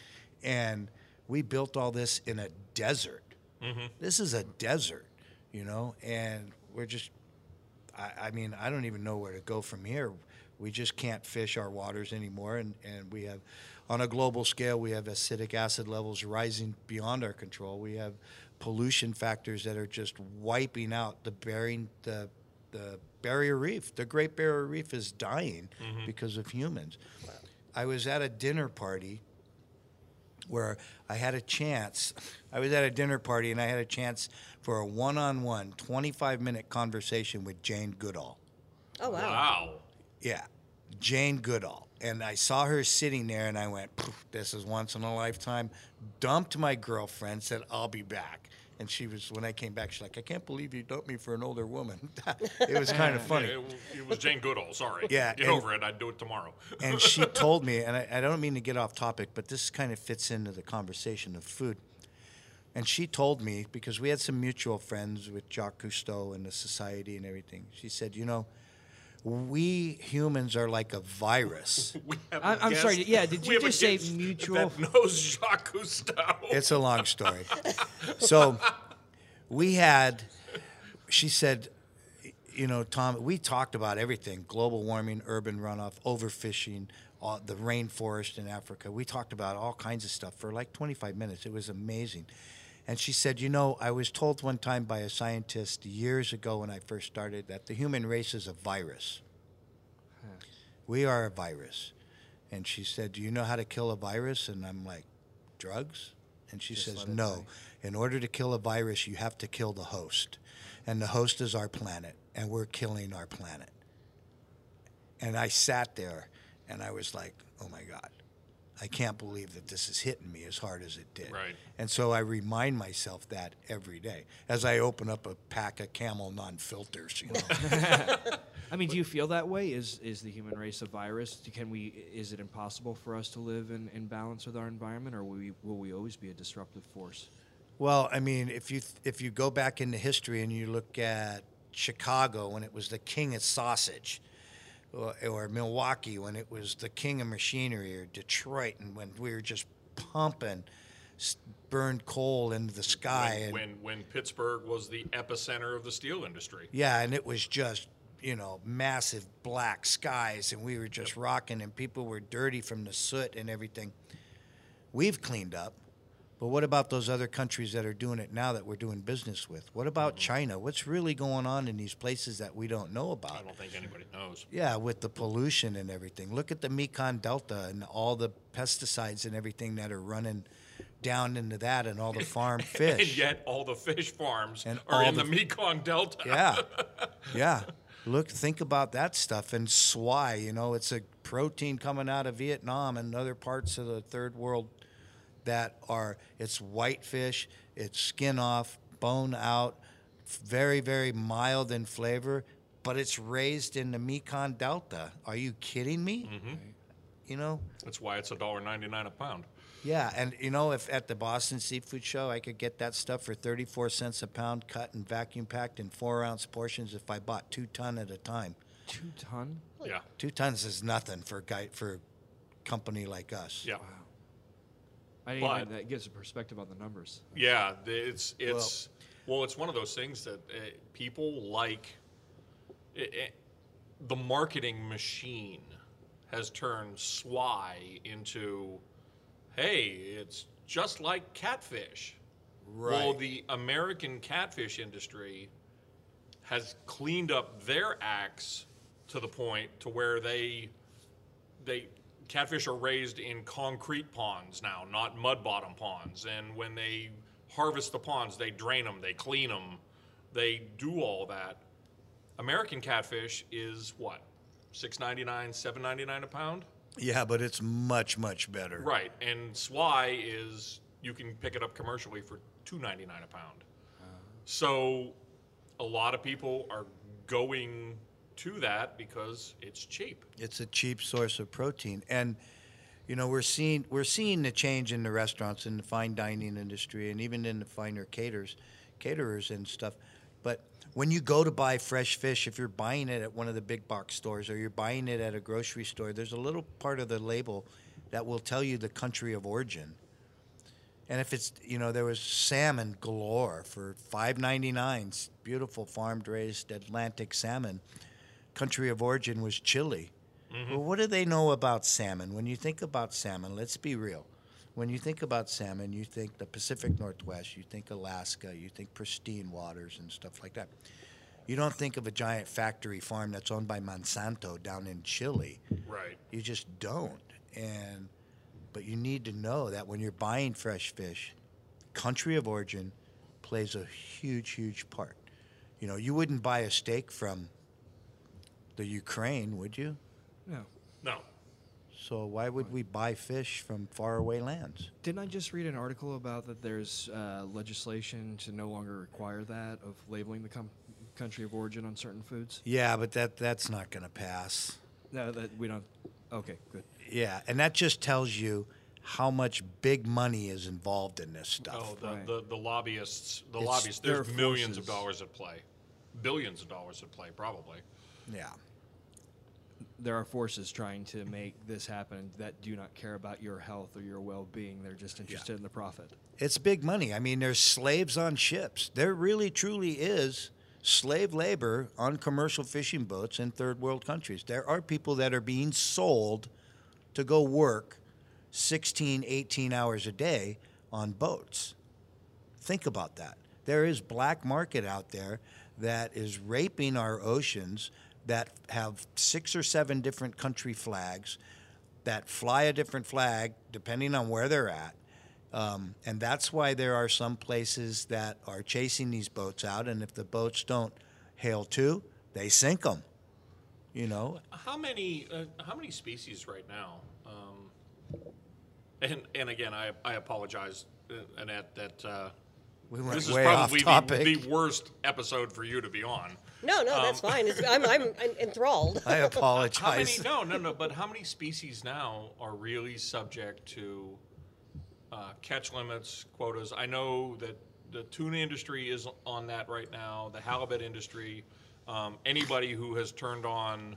And we built all this in a desert. Mm-hmm. This is a desert, you know, and we're just, I, I mean, I don't even know where to go from here. We just can't fish our waters anymore. And, and we have, on a global scale, we have acidic acid levels rising beyond our control. We have pollution factors that are just wiping out the Bering, the, the barrier reef. The Great Barrier Reef is dying Mm-hmm. because of humans. I was at a dinner party where I had a chance. I was at a dinner party and I had a chance for a one-on-one twenty-five minute conversation with Jane Goodall. Oh, wow. Wow. Yeah, Jane Goodall. And I saw her sitting there and I went, this is once in a lifetime. Dumped my girlfriend, said, I'll be back. And she was, when I came back, she's like, I can't believe you dumped me for an older woman. It was kind of funny. It, it was Jane Goodall. Sorry. Yeah, Get and- over it. I'd do it tomorrow. And she told me, and I, I don't mean to get off topic, but this kind of fits into the conversation of food. And she told me, because we had some mutual friends with Jacques Cousteau and the society and everything, she said, you know, we humans are like a virus. We have I- a I'm guest- sorry, yeah, did we you have a just say guest mutual? That knows Jacques Cousteau. It's a long story. So we had, she said, you know, Tom, we talked about everything, global warming, urban runoff, overfishing, uh, the rainforest in Africa. We talked about all kinds of stuff for like twenty-five minutes. It was amazing. And she said, you know, I was told one time by a scientist years ago when I first started that the human race is a virus. We are a virus. And she said, do you know how to kill a virus? And I'm like, drugs? And she Just says, let it no. die. In order to kill a virus, you have to kill the host. And the host is our planet, and we're killing our planet. And I sat there, and I was like, oh, my God. I can't believe that this is hitting me as hard as it did. Right. And so I remind myself that every day as I open up a pack of Camel non-filters, you know. I mean, do you feel that way? Is is the human race a virus? Do- Can we? Is it impossible for us to live in, in balance with our environment, or will we will we always be a disruptive force? Well, I mean, if you if you go back into history and you look at Chicago when it was the king of sausage, or, or Milwaukee when it was the king of machinery, or Detroit and when we were just pumping s- burned coal into the sky, When, and when when Pittsburgh was the epicenter of the steel industry. yeah, and it was just, you know, massive black skies, and we were just rocking, and people were dirty from the soot and everything. We've cleaned up. But what about those other countries that are doing it now that we're doing business with? What about China? What's really going on in these places that we don't know I about? don't think anybody knows. Yeah, with the pollution and everything. Look at the Mekong Delta and all the pesticides and everything that are running down into that, and all the farm fish. And yet all the fish farms And are all in the, the- Mekong Delta. Yeah, yeah. Look, think about that stuff. And swai, you know, it's a protein coming out of Vietnam and other parts of the third world that are, it's white fish, it's skin off, bone out, very, very mild in flavor, but it's raised in the Mekong Delta. Are you kidding me? Mm-hmm. You know? That's why it's a dollar ninety-nine a pound. Yeah, and you know, if at the Boston Seafood Show I could get that stuff for thirty-four cents a pound, cut and vacuum packed in four ounce portions if I bought two ton at a time. Two ton? Yeah. Two tons is nothing for a guy, for a company like us. Yeah. I didn't But- even, that gives a perspective on the numbers. Yeah, th- it's it's well, it's one of those things that uh, people like. It, it, the marketing machine has turned swai into, hey, it's just like catfish. Well, Right. the American catfish industry has cleaned up their acts to the point to where they they catfish are raised in concrete ponds now, not mud bottom ponds. And when they harvest the ponds, they drain them, they clean them, they do all that. American catfish is what, six ninety-nine, seven ninety-nine a pound? Yeah, but it's much, much better. Right, and swai is you can pick it up commercially for two ninety-nine a pound. So a lot of people are going to that because it's cheap. It's a cheap source of protein, and you know we're seeing we're seeing the change in the restaurants, in the fine dining industry, and even in the finer caterers, caterers and stuff. But when you go to buy fresh fish, if you're buying it at one of the big box stores or you're buying it at a grocery store, there's a little part of the label that will tell you the country of origin. And if it's, you know, there was salmon galore for five ninety-nine, beautiful farmed raised Atlantic salmon. Country of origin was Chile. Well, what do they know about salmon? When you think about salmon, let's be real. When you think about salmon, you think the Pacific Northwest, you think Alaska, you think pristine waters and stuff like that. You don't think of a giant factory farm that's owned by Monsanto down in Chile. Right. You just don't. And but you need to know that when you're buying fresh fish, country of origin plays a huge, huge part. You know, you wouldn't buy a steak from the Ukraine, would you? No. No. So why would we buy fish from faraway lands? Didn't I just read an article about that there's uh, legislation to no longer require that of labeling the com- country of origin on certain foods? Yeah, but that that's not going to pass. No, that we don't. Okay, good. Yeah, and that just tells you how much big money is involved in this stuff. Oh, the, Right. the, the lobbyists, the It's- lobbyists, there there's are millions of forces. dollars at play. Billions of dollars at play, probably. Yeah. There are forces trying to make this happen that do not care about your health or your well-being. They're just interested in the profit. It's big money. I mean, there's slaves on ships. There really, truly is slave labor on commercial fishing boats in third world countries. There are people that are being sold to go work sixteen, eighteen hours a day on boats. Think about that. There is black market out there that is raping our oceans, that have six or seven different country flags, that fly a different flag depending on where they're at. Um, and that's why there are some places that are chasing these boats out, and if the boats don't hail to, they sink them. You know, How many uh, how many species right now? Um, and and again, I I apologize, uh, Annette, that uh, we went this is way off probably the, topic. the worst episode for you to be on. No, no, that's fine. It's, I'm, I'm enthralled. I How apologize. many? No, no, no. But how many species now are really subject to uh, catch limits, quotas? I know that the tuna industry is on that right now. The halibut industry. Um, anybody who has turned on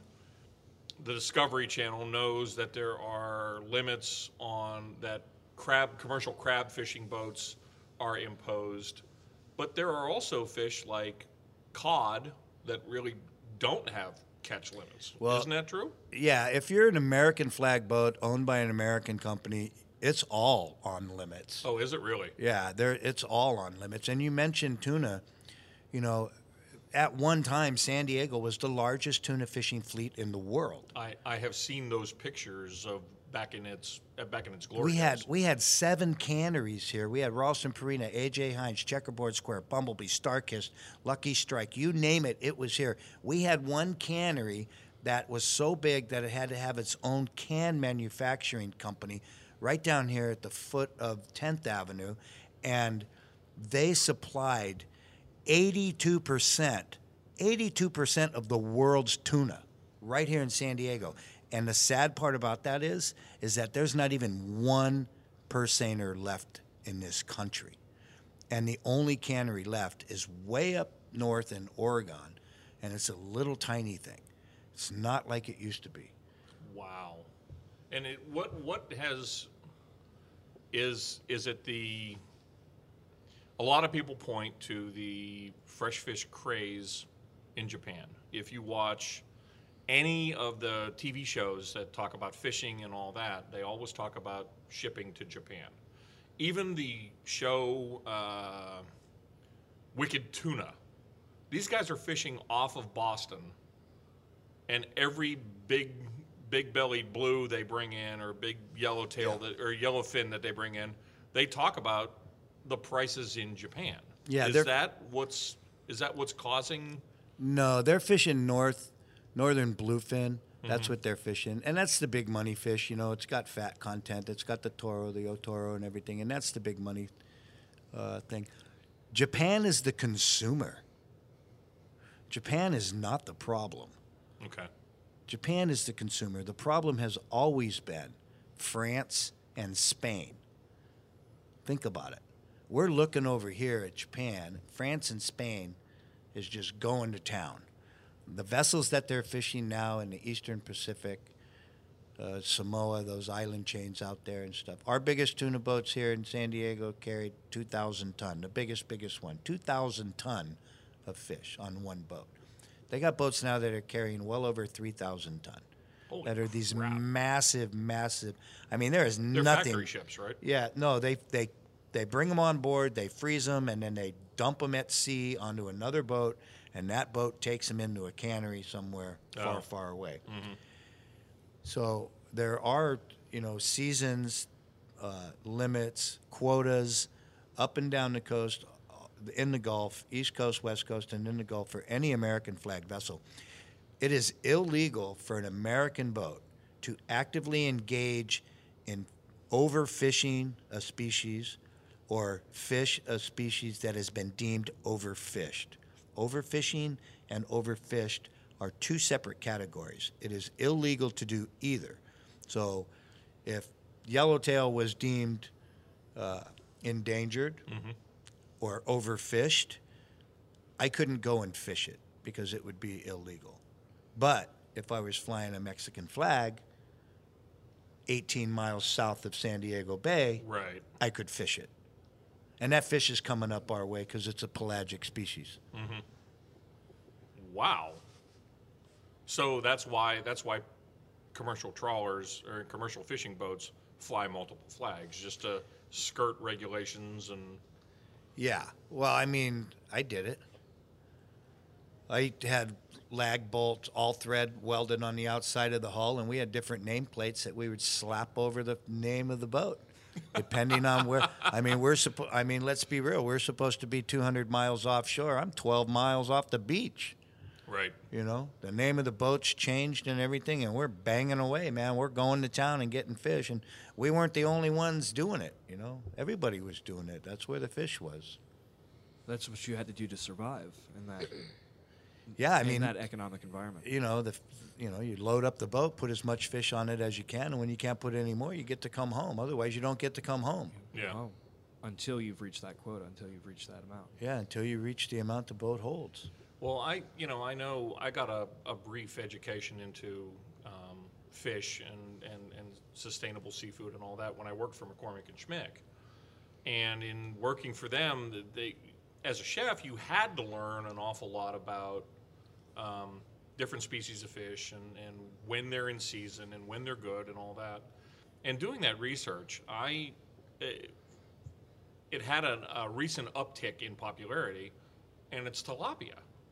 the Discovery Channel knows that there are limits on that crab commercial crab fishing boats are imposed, but there are also fish like cod that really don't have catch limits. Well, Isn't that true? Yeah, if you're an American flag boat owned by an American company, it's all on limits. Oh, is it really? Yeah, there it's all on limits. And you mentioned tuna. You know, at one time, San Diego was the largest tuna fishing fleet in the world. I, I have seen those pictures of back in its uh, back in its glory We had days. we had seven canneries here. We had Ralston Purina, A J Hines, Checkerboard Square, Bumblebee, Starkist, Lucky Strike. You name it, it was here. We had one cannery that was so big that it had to have its own can manufacturing company right down here at the foot of tenth Avenue, and they supplied eighty-two percent, eighty-two percent of the world's tuna right here in San Diego. And the sad part about that is, is that there's not even one purseiner left in this country. And the only cannery left is way up north in Oregon, and it's a little tiny thing. It's not like it used to be. Wow. And it, what what has is is it the a lot of people point to the fresh fish craze in Japan. If you watch any of the T V shows that talk about fishing and all that, they always talk about shipping to Japan. Even the show uh, Wicked Tuna, these guys are fishing off of Boston, and every big big bellied blue they bring in, or big yellowtail Yeah. that, or yellowfin that they bring in, they talk about the prices in Japan. Yeah, is they're- that what's is that what's causing? No, they're fishing north, northern bluefin. That's what they're fishing. And that's the big money fish. You know, it's got fat content. It's got the toro, the otoro, and everything. And that's the big money uh, thing. Japan is the consumer. Japan is not the problem. Okay. Japan is the consumer. The problem has always been France and Spain. Think about it. We're looking over here at Japan. France and Spain is just going to town. The vessels that they're fishing now in the Eastern Pacific, uh, Samoa, those island chains out there and stuff. Our biggest tuna boats here in San Diego carried two thousand ton, the biggest, biggest one, two thousand ton of fish on one boat. They got boats now that are carrying well over three thousand ton. Holy that are these crap. massive, massive. I mean, there is They're nothing. factory ships, right? Yeah, no, they they they bring them on board, they freeze them, and then they dump them at sea onto another boat, and that boat takes them into a cannery somewhere far, Oh. far away. So there are, you know, seasons, uh, limits, quotas, up and down the coast, uh, in the Gulf, East Coast, West Coast, and in the Gulf for any American flag vessel. It is illegal for an American boat to actively engage in overfishing a species or fish a species that has been deemed overfished. Overfishing and overfished are two separate categories. It is illegal to do either. So if yellowtail was deemed uh, endangered or overfished, I couldn't go and fish it because it would be illegal. But if I was flying a Mexican flag eighteen miles south of San Diego Bay, Right. I could fish it. And that fish is coming up our way because it's a pelagic species. Wow. So that's why that's why commercial trawlers or commercial fishing boats fly multiple flags, just to skirt regulations and Yeah. Well, I mean, I did it. I had lag bolts, all thread welded on the outside of the hull, and we had different nameplates that we would slap over the name of the boat, depending on where. I mean, we're supposed. I mean, let's be real. We're supposed to be two hundred miles offshore. I'm twelve miles off the beach. Right. You know, the name of the boat's changed and everything, and we're banging away, man. We're going to town and getting fish, and we weren't the only ones doing it. You know, everybody was doing it. That's where the fish was. That's what you had to do to survive in that Yeah, I in mean, that economic environment. you know, the, you know, you load up the boat, put as much fish on it as you can, and when you can't put any more, you get to come home. Otherwise, you don't get to come home. Yeah. Oh, until you've reached that quota, until you've reached that amount. Yeah, until you reach the amount the boat holds. Well, I, you know, I know I got a, a brief education into um, fish and, and, and sustainable seafood and all that when I worked for McCormick and Schmick. And in working for them, they, as a chef, you had to learn an awful lot about um, different species of fish and, and when they're in season and when they're good and all that. And doing that research, I it, it had a, a recent uptick in popularity, and it's tilapia.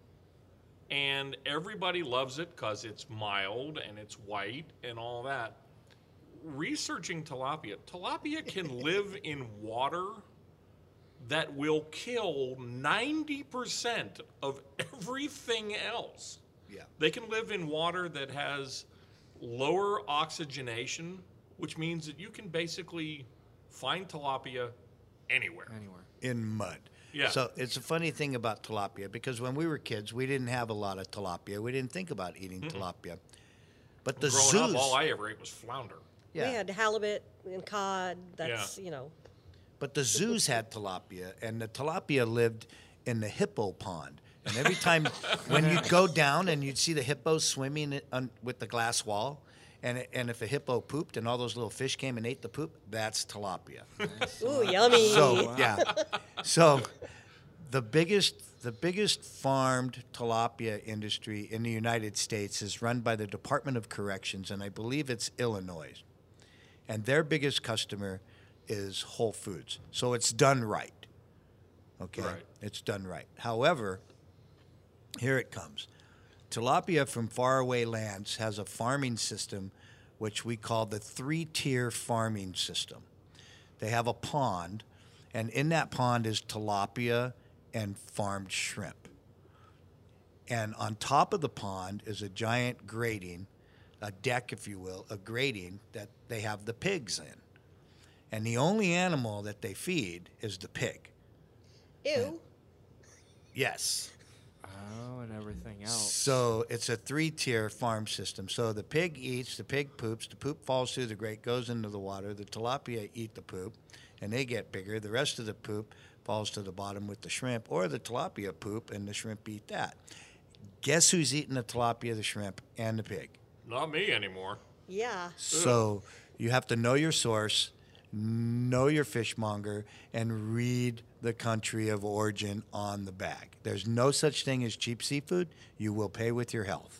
And everybody loves it because it's mild and it's white and all that. Researching tilapia, tilapia can live in water that will kill ninety percent of everything else. Yeah. They can live in water that has lower oxygenation, which means that you can basically find tilapia anywhere. Anywhere. In mud. Yeah. So it's a funny thing about tilapia because when we were kids, we didn't have a lot of tilapia. We didn't think about eating tilapia. But the Growing zoos, up, all I ever ate was flounder. yeah. We had halibut and cod. That's, you know. But the zoos had tilapia, and the tilapia lived in the hippo pond. And every time when you'd go down and you'd see the hippos swimming it on, with the glass wall, and it, and if a hippo pooped and all those little fish came and ate the poop, that's tilapia. Ooh, yummy. So yeah, so the biggest the biggest farmed tilapia industry in the United States is run by the Department of Corrections, and I believe it's Illinois. And their biggest customer is Whole Foods. So it's done right. Okay? Right. It's done right. However, here it comes. Tilapia from faraway lands has a farming system which we call the three-tier farming system. They have a pond, and in that pond is tilapia and farmed shrimp. And on top of the pond is a giant grating, a deck, if you will, a grating that they have the pigs in. And the only animal that they feed is the pig. Ew. Yes. Oh, and everything else. So it's a three-tier farm system. So the pig eats, the pig poops, the poop falls through the grate, goes into the water, the tilapia eat the poop, and they get bigger. The rest of the poop falls to the bottom with the shrimp, or the tilapia poop and the shrimp eat that. Guess who's eating the tilapia, the shrimp, and the pig? Not me anymore. Yeah. So you have to know your source, know your fishmonger, and read the country of origin on the bag. There's no such thing as cheap seafood. You will pay with your health.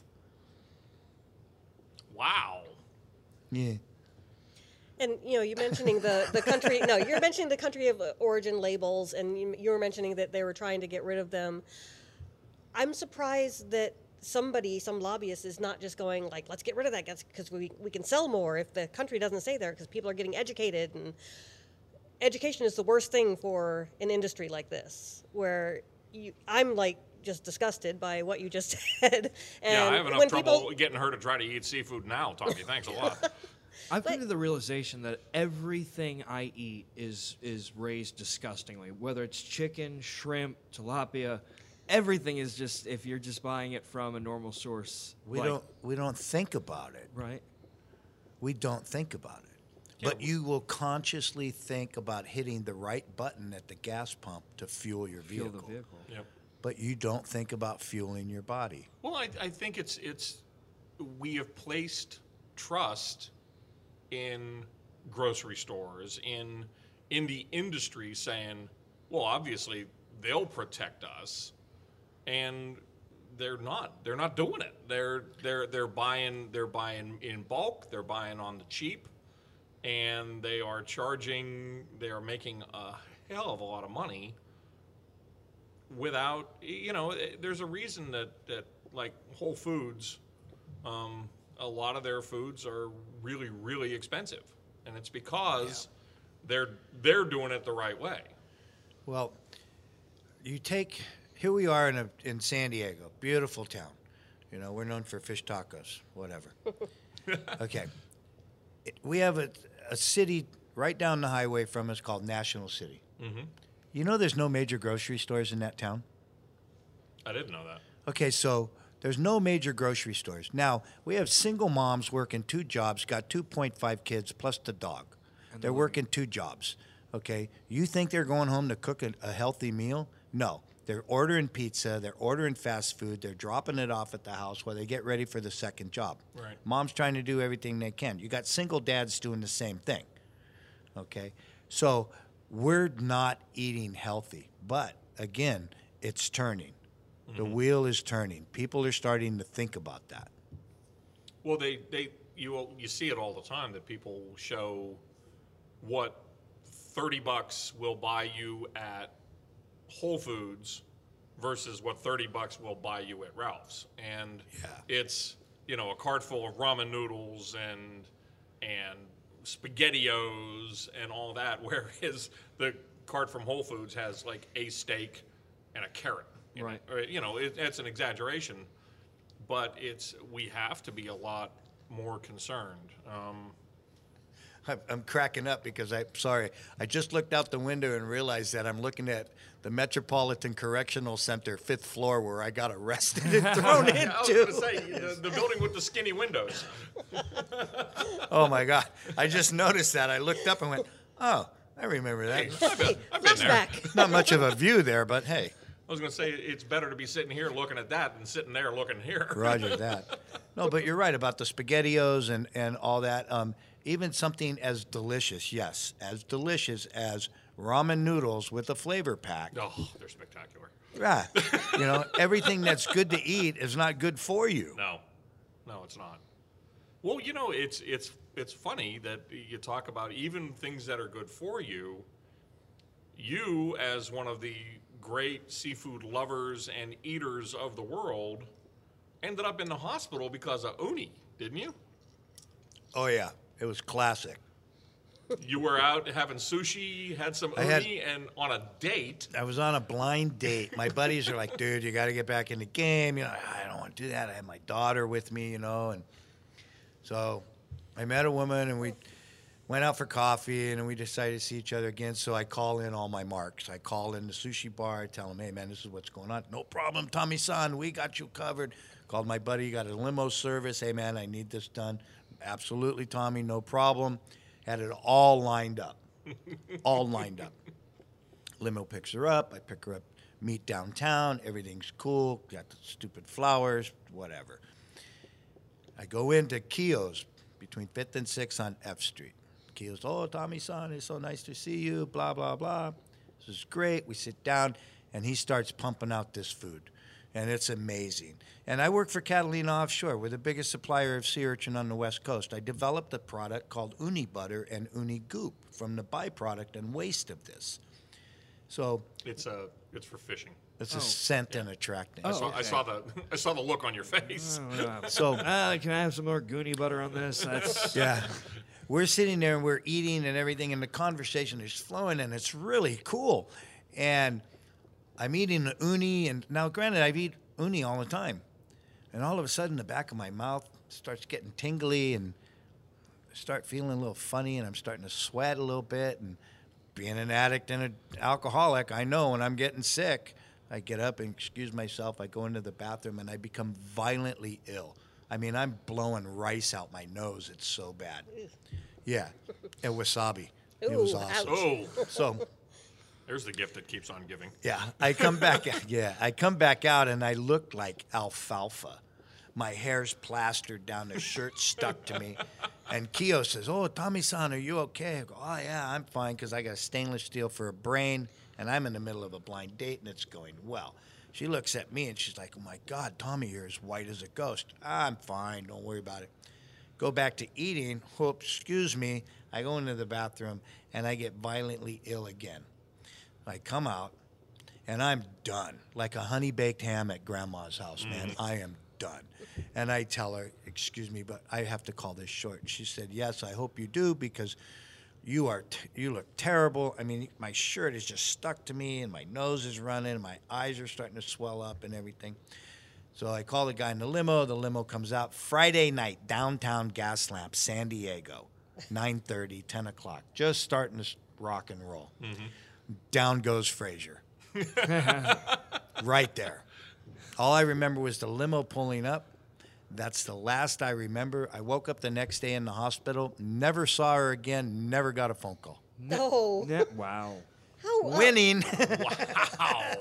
Wow. Yeah. And you know, you're mentioning the, the country. No, you're mentioning the country of origin labels, and you, you were mentioning that they were trying to get rid of them. I'm surprised that somebody, some lobbyist, is not just going like, "Let's get rid of that because we we can sell more if the country doesn't stay there because people are getting educated." And education is the worst thing for an industry like this, where you, I'm like just disgusted by what you just said. And yeah, I have enough when trouble people, getting her to try to eat seafood now, Tommy. Thanks a lot. I've come But- to the realization that everything I eat is is raised disgustingly. Whether it's chicken, shrimp, tilapia, everything is just if you're just buying it from a normal source. We like- don't we don't think about it. right. We don't think about it. Yeah, But we- you will consciously think about hitting the right button at the gas pump to fuel your Fuel vehicle. the vehicle. Yep. But you don't think about fueling your body. Well, I, I think it's it's we have placed trust in grocery stores, in in the industry, saying, well, obviously they'll protect us, and they're not. They're not doing it. They're they're they're buying they're buying in bulk. They're buying on the cheap, and they are charging. They are making a hell of a lot of money without, you know, eh, there's a reason that, that like Whole Foods, um, a lot of their foods are really, really expensive. And it's because they're, they're doing it the right way. Well, you take, here we are in, a, in San Diego, beautiful town. You know, we're known for fish tacos, whatever. Okay. It- we have a, a city right down the highway from us called National City. Mm-hmm. You know there's no major grocery stores in that town? I didn't know that. Okay, so there's no major grocery stores. Now, we have single moms working two jobs, got two point five kids plus the dog. They're working two jobs. Okay, you think they're going home to cook a, a healthy meal? No. They're ordering pizza, they're ordering fast food, they're dropping it off at the house while they get ready for the second job. Right. Mom's trying to do everything they can. You got single dads doing the same thing. Okay, so we're not eating healthy, but again, it's turning. The wheel is turning. People are starting to think about that. Well, they, they you you see it all the time that people show what thirty bucks will buy you at Whole Foods versus what thirty bucks will buy you at Ralph's, and Yeah. it's, you know, a cart full of ramen noodles and and SpaghettiOs and all that, whereas the cart from Whole Foods has like a steak and a carrot. in it. Right. Or, you know, it, it's an exaggeration, but it's we have to be a lot more concerned. Um, I'm- I'm cracking up because I'm sorry. I just looked out the window and realized that I'm looking at the Metropolitan Correctional Center, fifth floor, where I got arrested and thrown I was into. going to say the, the building with the skinny windows. Oh my God! I just noticed that. I looked up and went, "Oh, I remember that." Hey, I've been, I've been there. Flashback. Not much of a view there, but hey, I was going to say it's better to be sitting here looking at that than sitting there looking here. Roger that. No, but you're right about the SpaghettiOs and and all that. Um, even something as delicious, yes, as delicious as ramen noodles with a flavor pack. Oh, they're spectacular. Yeah, you know, everything that's good to eat is not good for you. No, no, it's not. Well, you know, it's it's it's funny that you talk about even things that are good for you. You, as one of the great seafood lovers and eaters of the world, ended up in the hospital because of uni, didn't you? Oh yeah, it was classic. You were out having sushi, had some I had- uni, and on a date. I was on a blind date. My buddies are like, "Dude, you got to get back in the game." You know, I don't want to do that. I had my daughter with me, you know, and so I met a woman, and we went out for coffee, and we decided to see each other again. So I call in all my marks. I call in the sushi bar. I tell them, "Hey, man, this is what's going on." "No problem, Tommy-san. We got you covered." Called my buddy. Got a limo service. "Hey, man, I need this done." "Absolutely, Tommy. No problem." Had it all lined up. All lined up. Limo picks her up. I pick her up, meet downtown. Everything's cool. Got the stupid flowers, whatever. I go into Kio's between fifth and sixth on F Street. Kio's, "Oh, Tommy-san, it's so nice to see you, blah, blah, blah. This is great." We sit down, and he starts pumping out this food. And it's amazing. And I work for Catalina Offshore. We're the biggest supplier of sea urchin on the West Coast. I developed a product called uni butter and uni goop from the byproduct and waste of this. So It's a it's for fishing. it's a scent and attractant. I, saw, I okay. saw the I saw the look on your face. So Uh, can I have some more Goonie butter on this? That's yeah, we're sitting there and we're eating and everything, and the conversation is flowing, and it's really cool. And I'm eating the uni, and now granted, I've eaten uni all the time, and all of a sudden, the back of my mouth starts getting tingly, and I start feeling a little funny, and I'm starting to sweat a little bit. And being an addict and an alcoholic, I know when I'm getting sick, I get up and excuse myself. I go into the bathroom, and I become violently ill. I mean, I'm blowing rice out my nose. It's so bad. Yeah, and wasabi. It was Ooh, awesome. ouch. Oh, So. there's the gift that keeps on giving. Yeah, I come back. Yeah, I come back out, and I look like alfalfa. My hair's plastered down, the shirt stuck to me. And Kyo says, "Oh, Tommy-san, are you okay?" I go, "Oh yeah, I'm fine because I got stainless steel for a brain, and I'm in the middle of a blind date, and it's going well." She looks at me and she's like, "Oh my God, Tommy, you're as white as a ghost." "I'm fine. Don't worry about it." Go back to eating. Oh, excuse me. I go into the bathroom, and I get violently ill again. I come out, and I'm done. Like a honey baked ham at grandma's house, man. I am done. And I tell her, excuse me, but I have to call this short. She said, yes, I hope you do, because you are t- you look terrible. I mean, my shirt is just stuck to me, and my nose is running, and my eyes are starting to swell up and everything. So I call the guy in the limo. The limo comes out. Friday night, downtown Gaslamp, San Diego, nine thirty, ten o'clock. Just starting to s- rock and roll. Down goes Frazier. Right there. All I remember was the limo pulling up. That's the last I remember. I woke up the next day in the hospital, never saw her again, never got a phone call. No. Ne- wow. How? uh, Winning. Wow.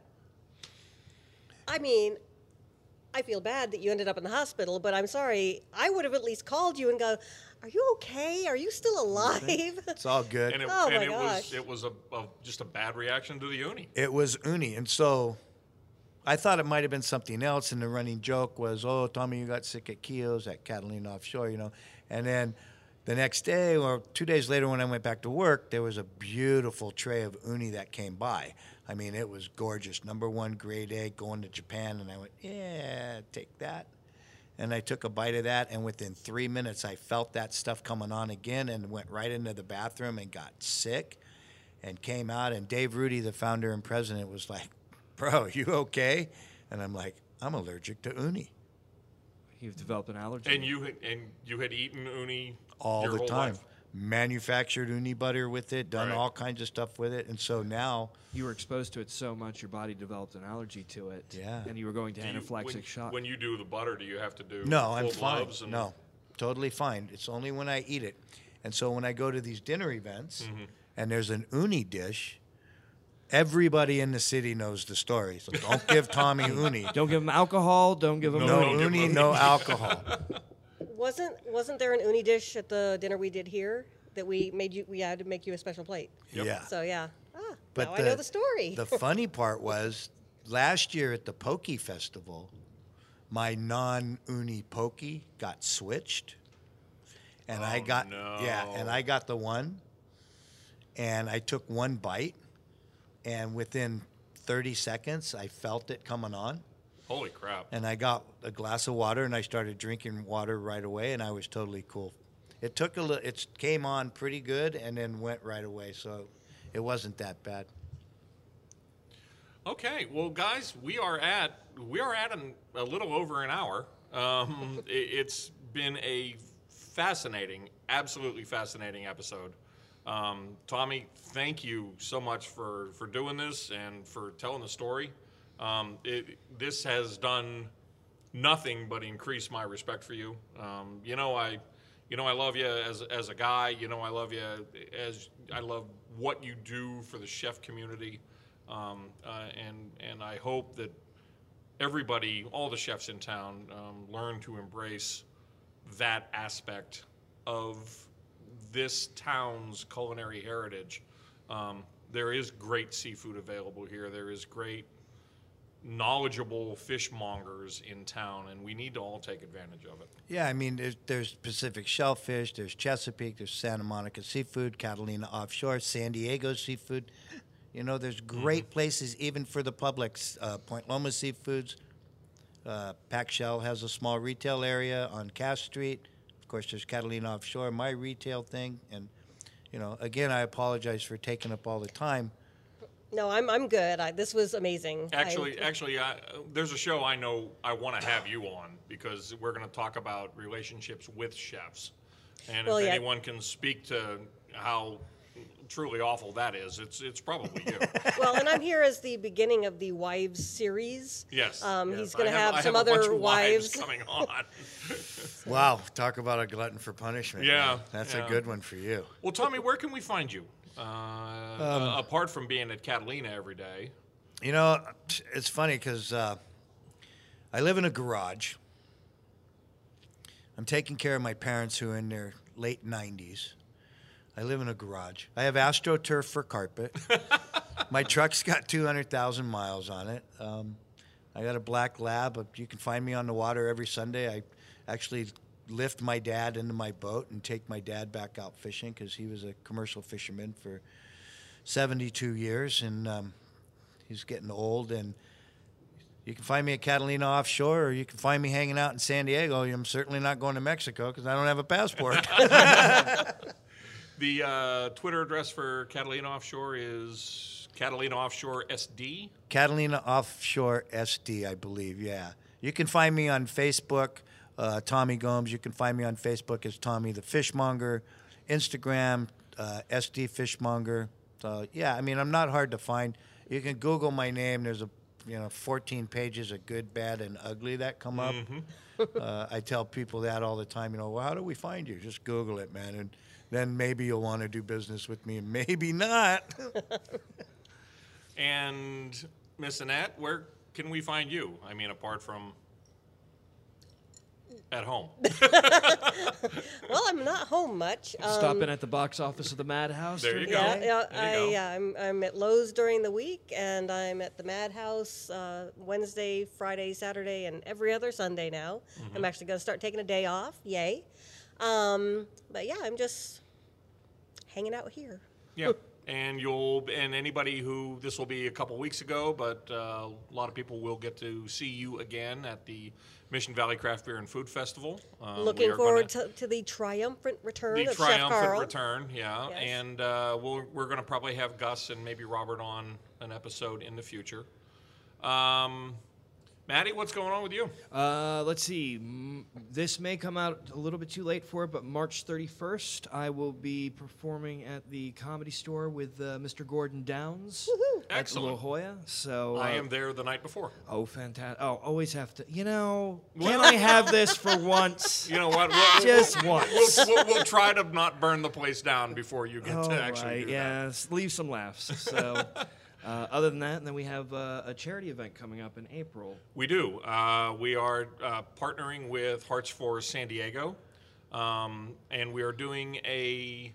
I mean, I feel bad that you ended up in the hospital, but I'm sorry. I would have at least called you and go, "Are you okay? Are you still alive?" It's all good. And it, Oh, and my it gosh. was it was a, a just a bad reaction to the uni. It was uni. And so I thought it might have been something else. And the running joke was, oh, Tommy, you got sick at Keogh's at Catalina Offshore, you know. And then the next day or two days later when I went back to work, there was a beautiful tray of uni that came by. I mean, it was gorgeous. Number one grade A, going to Japan. And I went, yeah, take that. And I took a bite of that, and within three minutes, I felt that stuff coming on again and went right into the bathroom and got sick and came out. And Dave Rudy, the founder and president, was like, bro, you okay? And I'm like, I'm allergic to uni You've developed an allergy. And you had, and you had eaten uni all your the whole time. life. Manufactured uni butter with it, done Right. all kinds of stuff with it. And so now, You were exposed to it so much, your body developed an allergy to it. Yeah. And you were going to Do you- anaphylactic when, shock. When you do the butter, do you have to do no, full I'm fine. gloves? And, No, totally fine. It's only when I eat it. And so when I go to these dinner events Mm-hmm. and there's an uni dish, everybody in the city knows the story. So don't give Tommy uni. Don't give them alcohol. Don't give them No, No don't give uni, him no uni. alcohol. Wasn't wasn't there an uni dish at the dinner we did here that we made you? We had to make you a special plate. Yep. Yeah. So yeah. Ah, But now I know the story. The funny part was last year at the Pokey Festival, my non-uni Pokey got switched, and I Oh, got no. yeah, and I got the one, and I took one bite, and within thirty seconds I felt it coming on, Holy crap. and I got a glass of water and I started drinking water right away, and I was totally cool. It took a little, it came on pretty good and then went right away, so it wasn't that bad. Okay, well, guys, we are at we are at an, a little over an hour. Um, it, it's been a fascinating, absolutely fascinating episode. Um, Tommy, thank you so much for, for doing this and for telling the story. Um, it, this has done nothing but increase my respect for you. Um, you know, I, you know, I love you as as a guy. You know, I love you as I love what you do for the chef community. Um, uh, and and I hope that everybody, all the chefs in town, um, learn to embrace that aspect of this town's culinary heritage. Um, there is great seafood available here. There is great, knowledgeable fishmongers in town, and we need to all take advantage of it. Yeah, I mean, there's, there's Pacific Shellfish, there's Chesapeake, there's Santa Monica Seafood, Catalina Offshore, San Diego Seafood. You know, there's great places even for the public. Uh, Point Loma Seafoods, uh, Pack Shell has a small retail area on Cass Street. Of course, there's Catalina Offshore, my retail thing. And, you know, again, I apologize for taking up all the time. no, I'm I'm good. I, this was amazing. I- Actually, actually, I, there's a show I know I want to have you on because we're going to talk about relationships with chefs, and Well, if yeah. anyone can speak to how truly awful that is, it's it's probably you. well, and I'm here as the beginning of the wives series. Yes. Um, yes. he's going to I have, I some a bunch other of wives. coming on. Wow, talk about a glutton for punishment. Yeah, man. That's yeah. a good one for you. Well, Tommy, where can we find you? Uh, Um, uh, apart from being at Catalina every day. You know, it's funny because uh, I live in a garage. I'm taking care of my parents who are in their late nineties. I live in a garage. I have AstroTurf for carpet. My truck's got two hundred thousand miles on it. Um, I got a black lab. You can find me on the water every Sunday. I actually lift my dad into my boat and take my dad back out fishing because he was a commercial fisherman for seventy-two years. And um, he's getting old, and you can find me at Catalina Offshore, or you can find me hanging out in San Diego. I'm certainly not going to Mexico because I don't have a passport. The uh, Twitter address for Catalina Offshore is Catalina Offshore S D. Catalina Offshore S D, I believe, yeah. You can find me on Facebook, uh, Tommy Gomes. You can find me on Facebook as Tommy the Fishmonger. Instagram, uh, S D Fishmonger. So, yeah, I mean, I'm not hard to find. You can Google my name. There's a, you know, fourteen pages of good, bad, and ugly that come up. Mm-hmm. uh, I tell people that all the time. You know, well, how do we find you? Just Google it, man, and then maybe you'll want to do business with me, and maybe not. And Miss Annette, where can we find you? I mean, apart from at home. Well, I'm not home much. Um, Stopping at the box office of the Madhouse. There you go. Yeah, yeah, There I, you go. yeah I'm, I'm at Lowe's during the week, and I'm at the Madhouse uh, Wednesday, Friday, Saturday, and every other Sunday now. Mm-hmm. I'm actually going to start taking a day off. Yay. Um, but yeah, I'm just hanging out here. Yeah, and you'll and anybody who this will be a couple weeks ago, but uh, a lot of people will get to see you again at the Mission Valley Craft Beer and Food Festival. Uh, we Looking are forward gonna- to, to the triumphant return the of Chef triumphant Carl. return, yeah, Yes. and uh, we'll, we're going to probably have Gus and maybe Robert on an episode in the future. Um, Maddie, what's going on with you? Uh, let's see. M- This may come out a little bit too late for it, but March thirty-first, I will be performing at the Comedy Store with uh, Mister Gordon Downs at Excellent. La Jolla. So I uh, am there the night before. Oh, fantastic! Oh, always have to. You know, can I have this for once? You know what? We'll, Just once. we'll, we'll, we'll try to not burn the place down before you get All to actually right, do that. yes, leave some laughs. So, uh, other than that, then we have uh, a charity event coming up in April. We do. Uh, we are uh, partnering with Hearts for San Diego, um, and we are doing a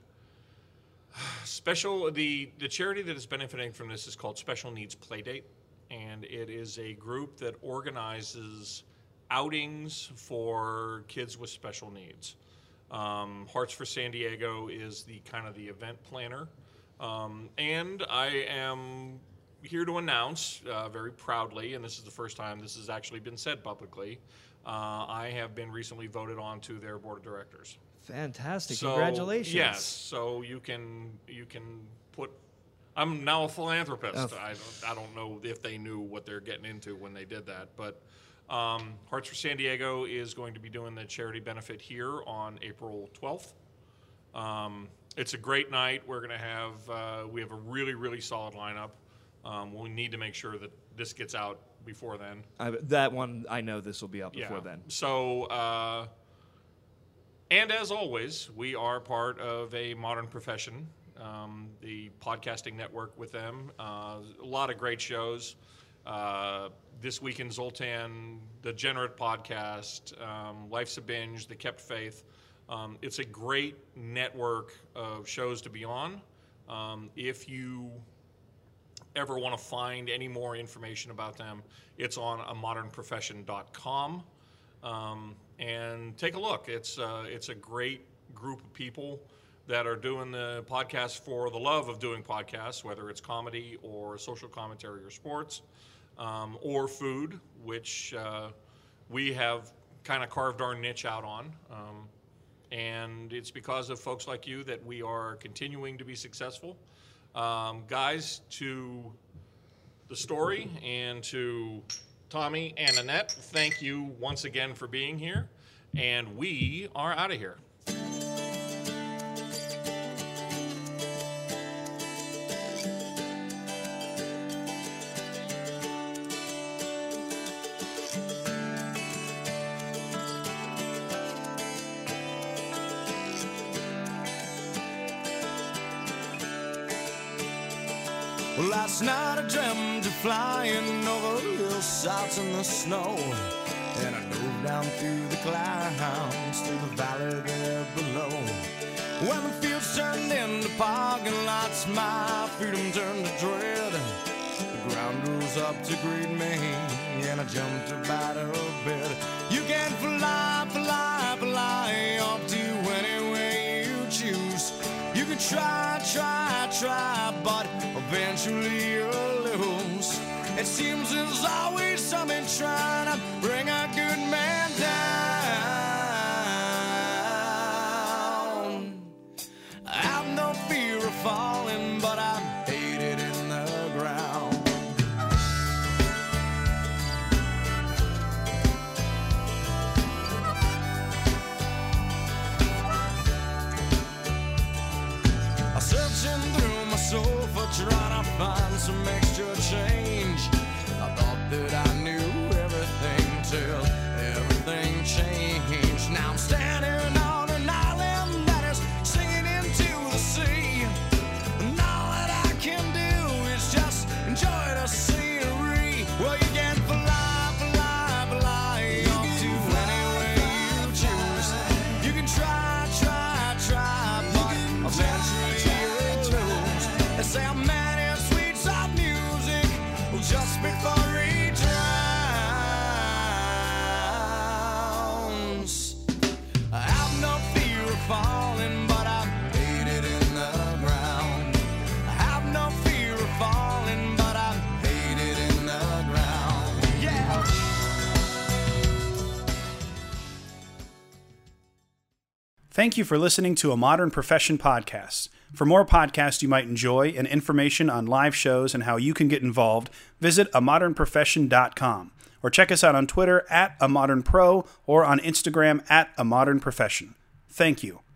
special. The the charity that is benefiting from this is called Special Needs Playdate, and it is a group that organizes outings for kids with special needs. Um, Hearts for San Diego is the kind of the event planner. Um, and I am here to announce uh, very proudly, and this is the first time this has actually been said publicly, uh, I have been recently voted on to their board of directors. Fantastic! So, Congratulations. Yes, so you can you can put. I'm now a philanthropist. Oh. I don't, I don't know if they knew what they're getting into when they did that, but um, Hearts for San Diego is going to be doing the charity benefit here on April twelfth. Um, it's a great night. We're going to have uh, we have a really really solid lineup. Um, we need to make sure that this gets out before then. I, that one, I know this will be up before Yeah. then. So, uh, and as always, we are part of a modern profession, um, the podcasting network with them. Uh, a lot of great shows. Uh, This Week in Zoltan, the Generate podcast, um, Life's a Binge, The Kept Faith. Um, it's a great network of shows to be on. Um, if you ever want to find any more information about them, it's on a modern profession dot com. Um, and take a look. It's uh, it's a great group of people that are doing the podcast for the love of doing podcasts, whether it's comedy or social commentary or sports, um, or food, which uh, we have kind of carved our niche out on. Um, and it's because of folks like you that we are continuing to be successful. Um, guys, to the story and to Tommy and Annette, thank you once again for being here, and we are out of here. Well, last night I dreamt of flying over hillsides in the snow, and I drove down through the clouds to the valley there below. When the fields turned into parking lots, my freedom turned to dread. The ground rose up to greet me, and I jumped up out of bed. You can fly, fly, fly up to anywhere you choose. You can can try, try, try, but eventually you'll lose. It seems there's always something trying to bring a good man down. I have no fear of falling, but I hate it in the ground. I'm searching through my sofa trying to find some extra change. I thought that I knew everything till everything changed. Now I'm standing on an island that is singing into the sea, and all that I can do is just enjoy the scenery. Well, you can fly, fly, fly off to anywhere you choose. You can try, try, try, but eventually you'll lose. They say a man in sweet soft music just before he drowns. I have no fear of falling, but I hate it in the ground. I have no fear of falling, but I hate it in the ground. Yeah. Thank you for listening to A Modern Profession podcast. For more podcasts you might enjoy and information on live shows and how you can get involved, visit a modern profession dot com or check us out on Twitter at A Modern Pro or on Instagram at A Modern Profession. Thank you.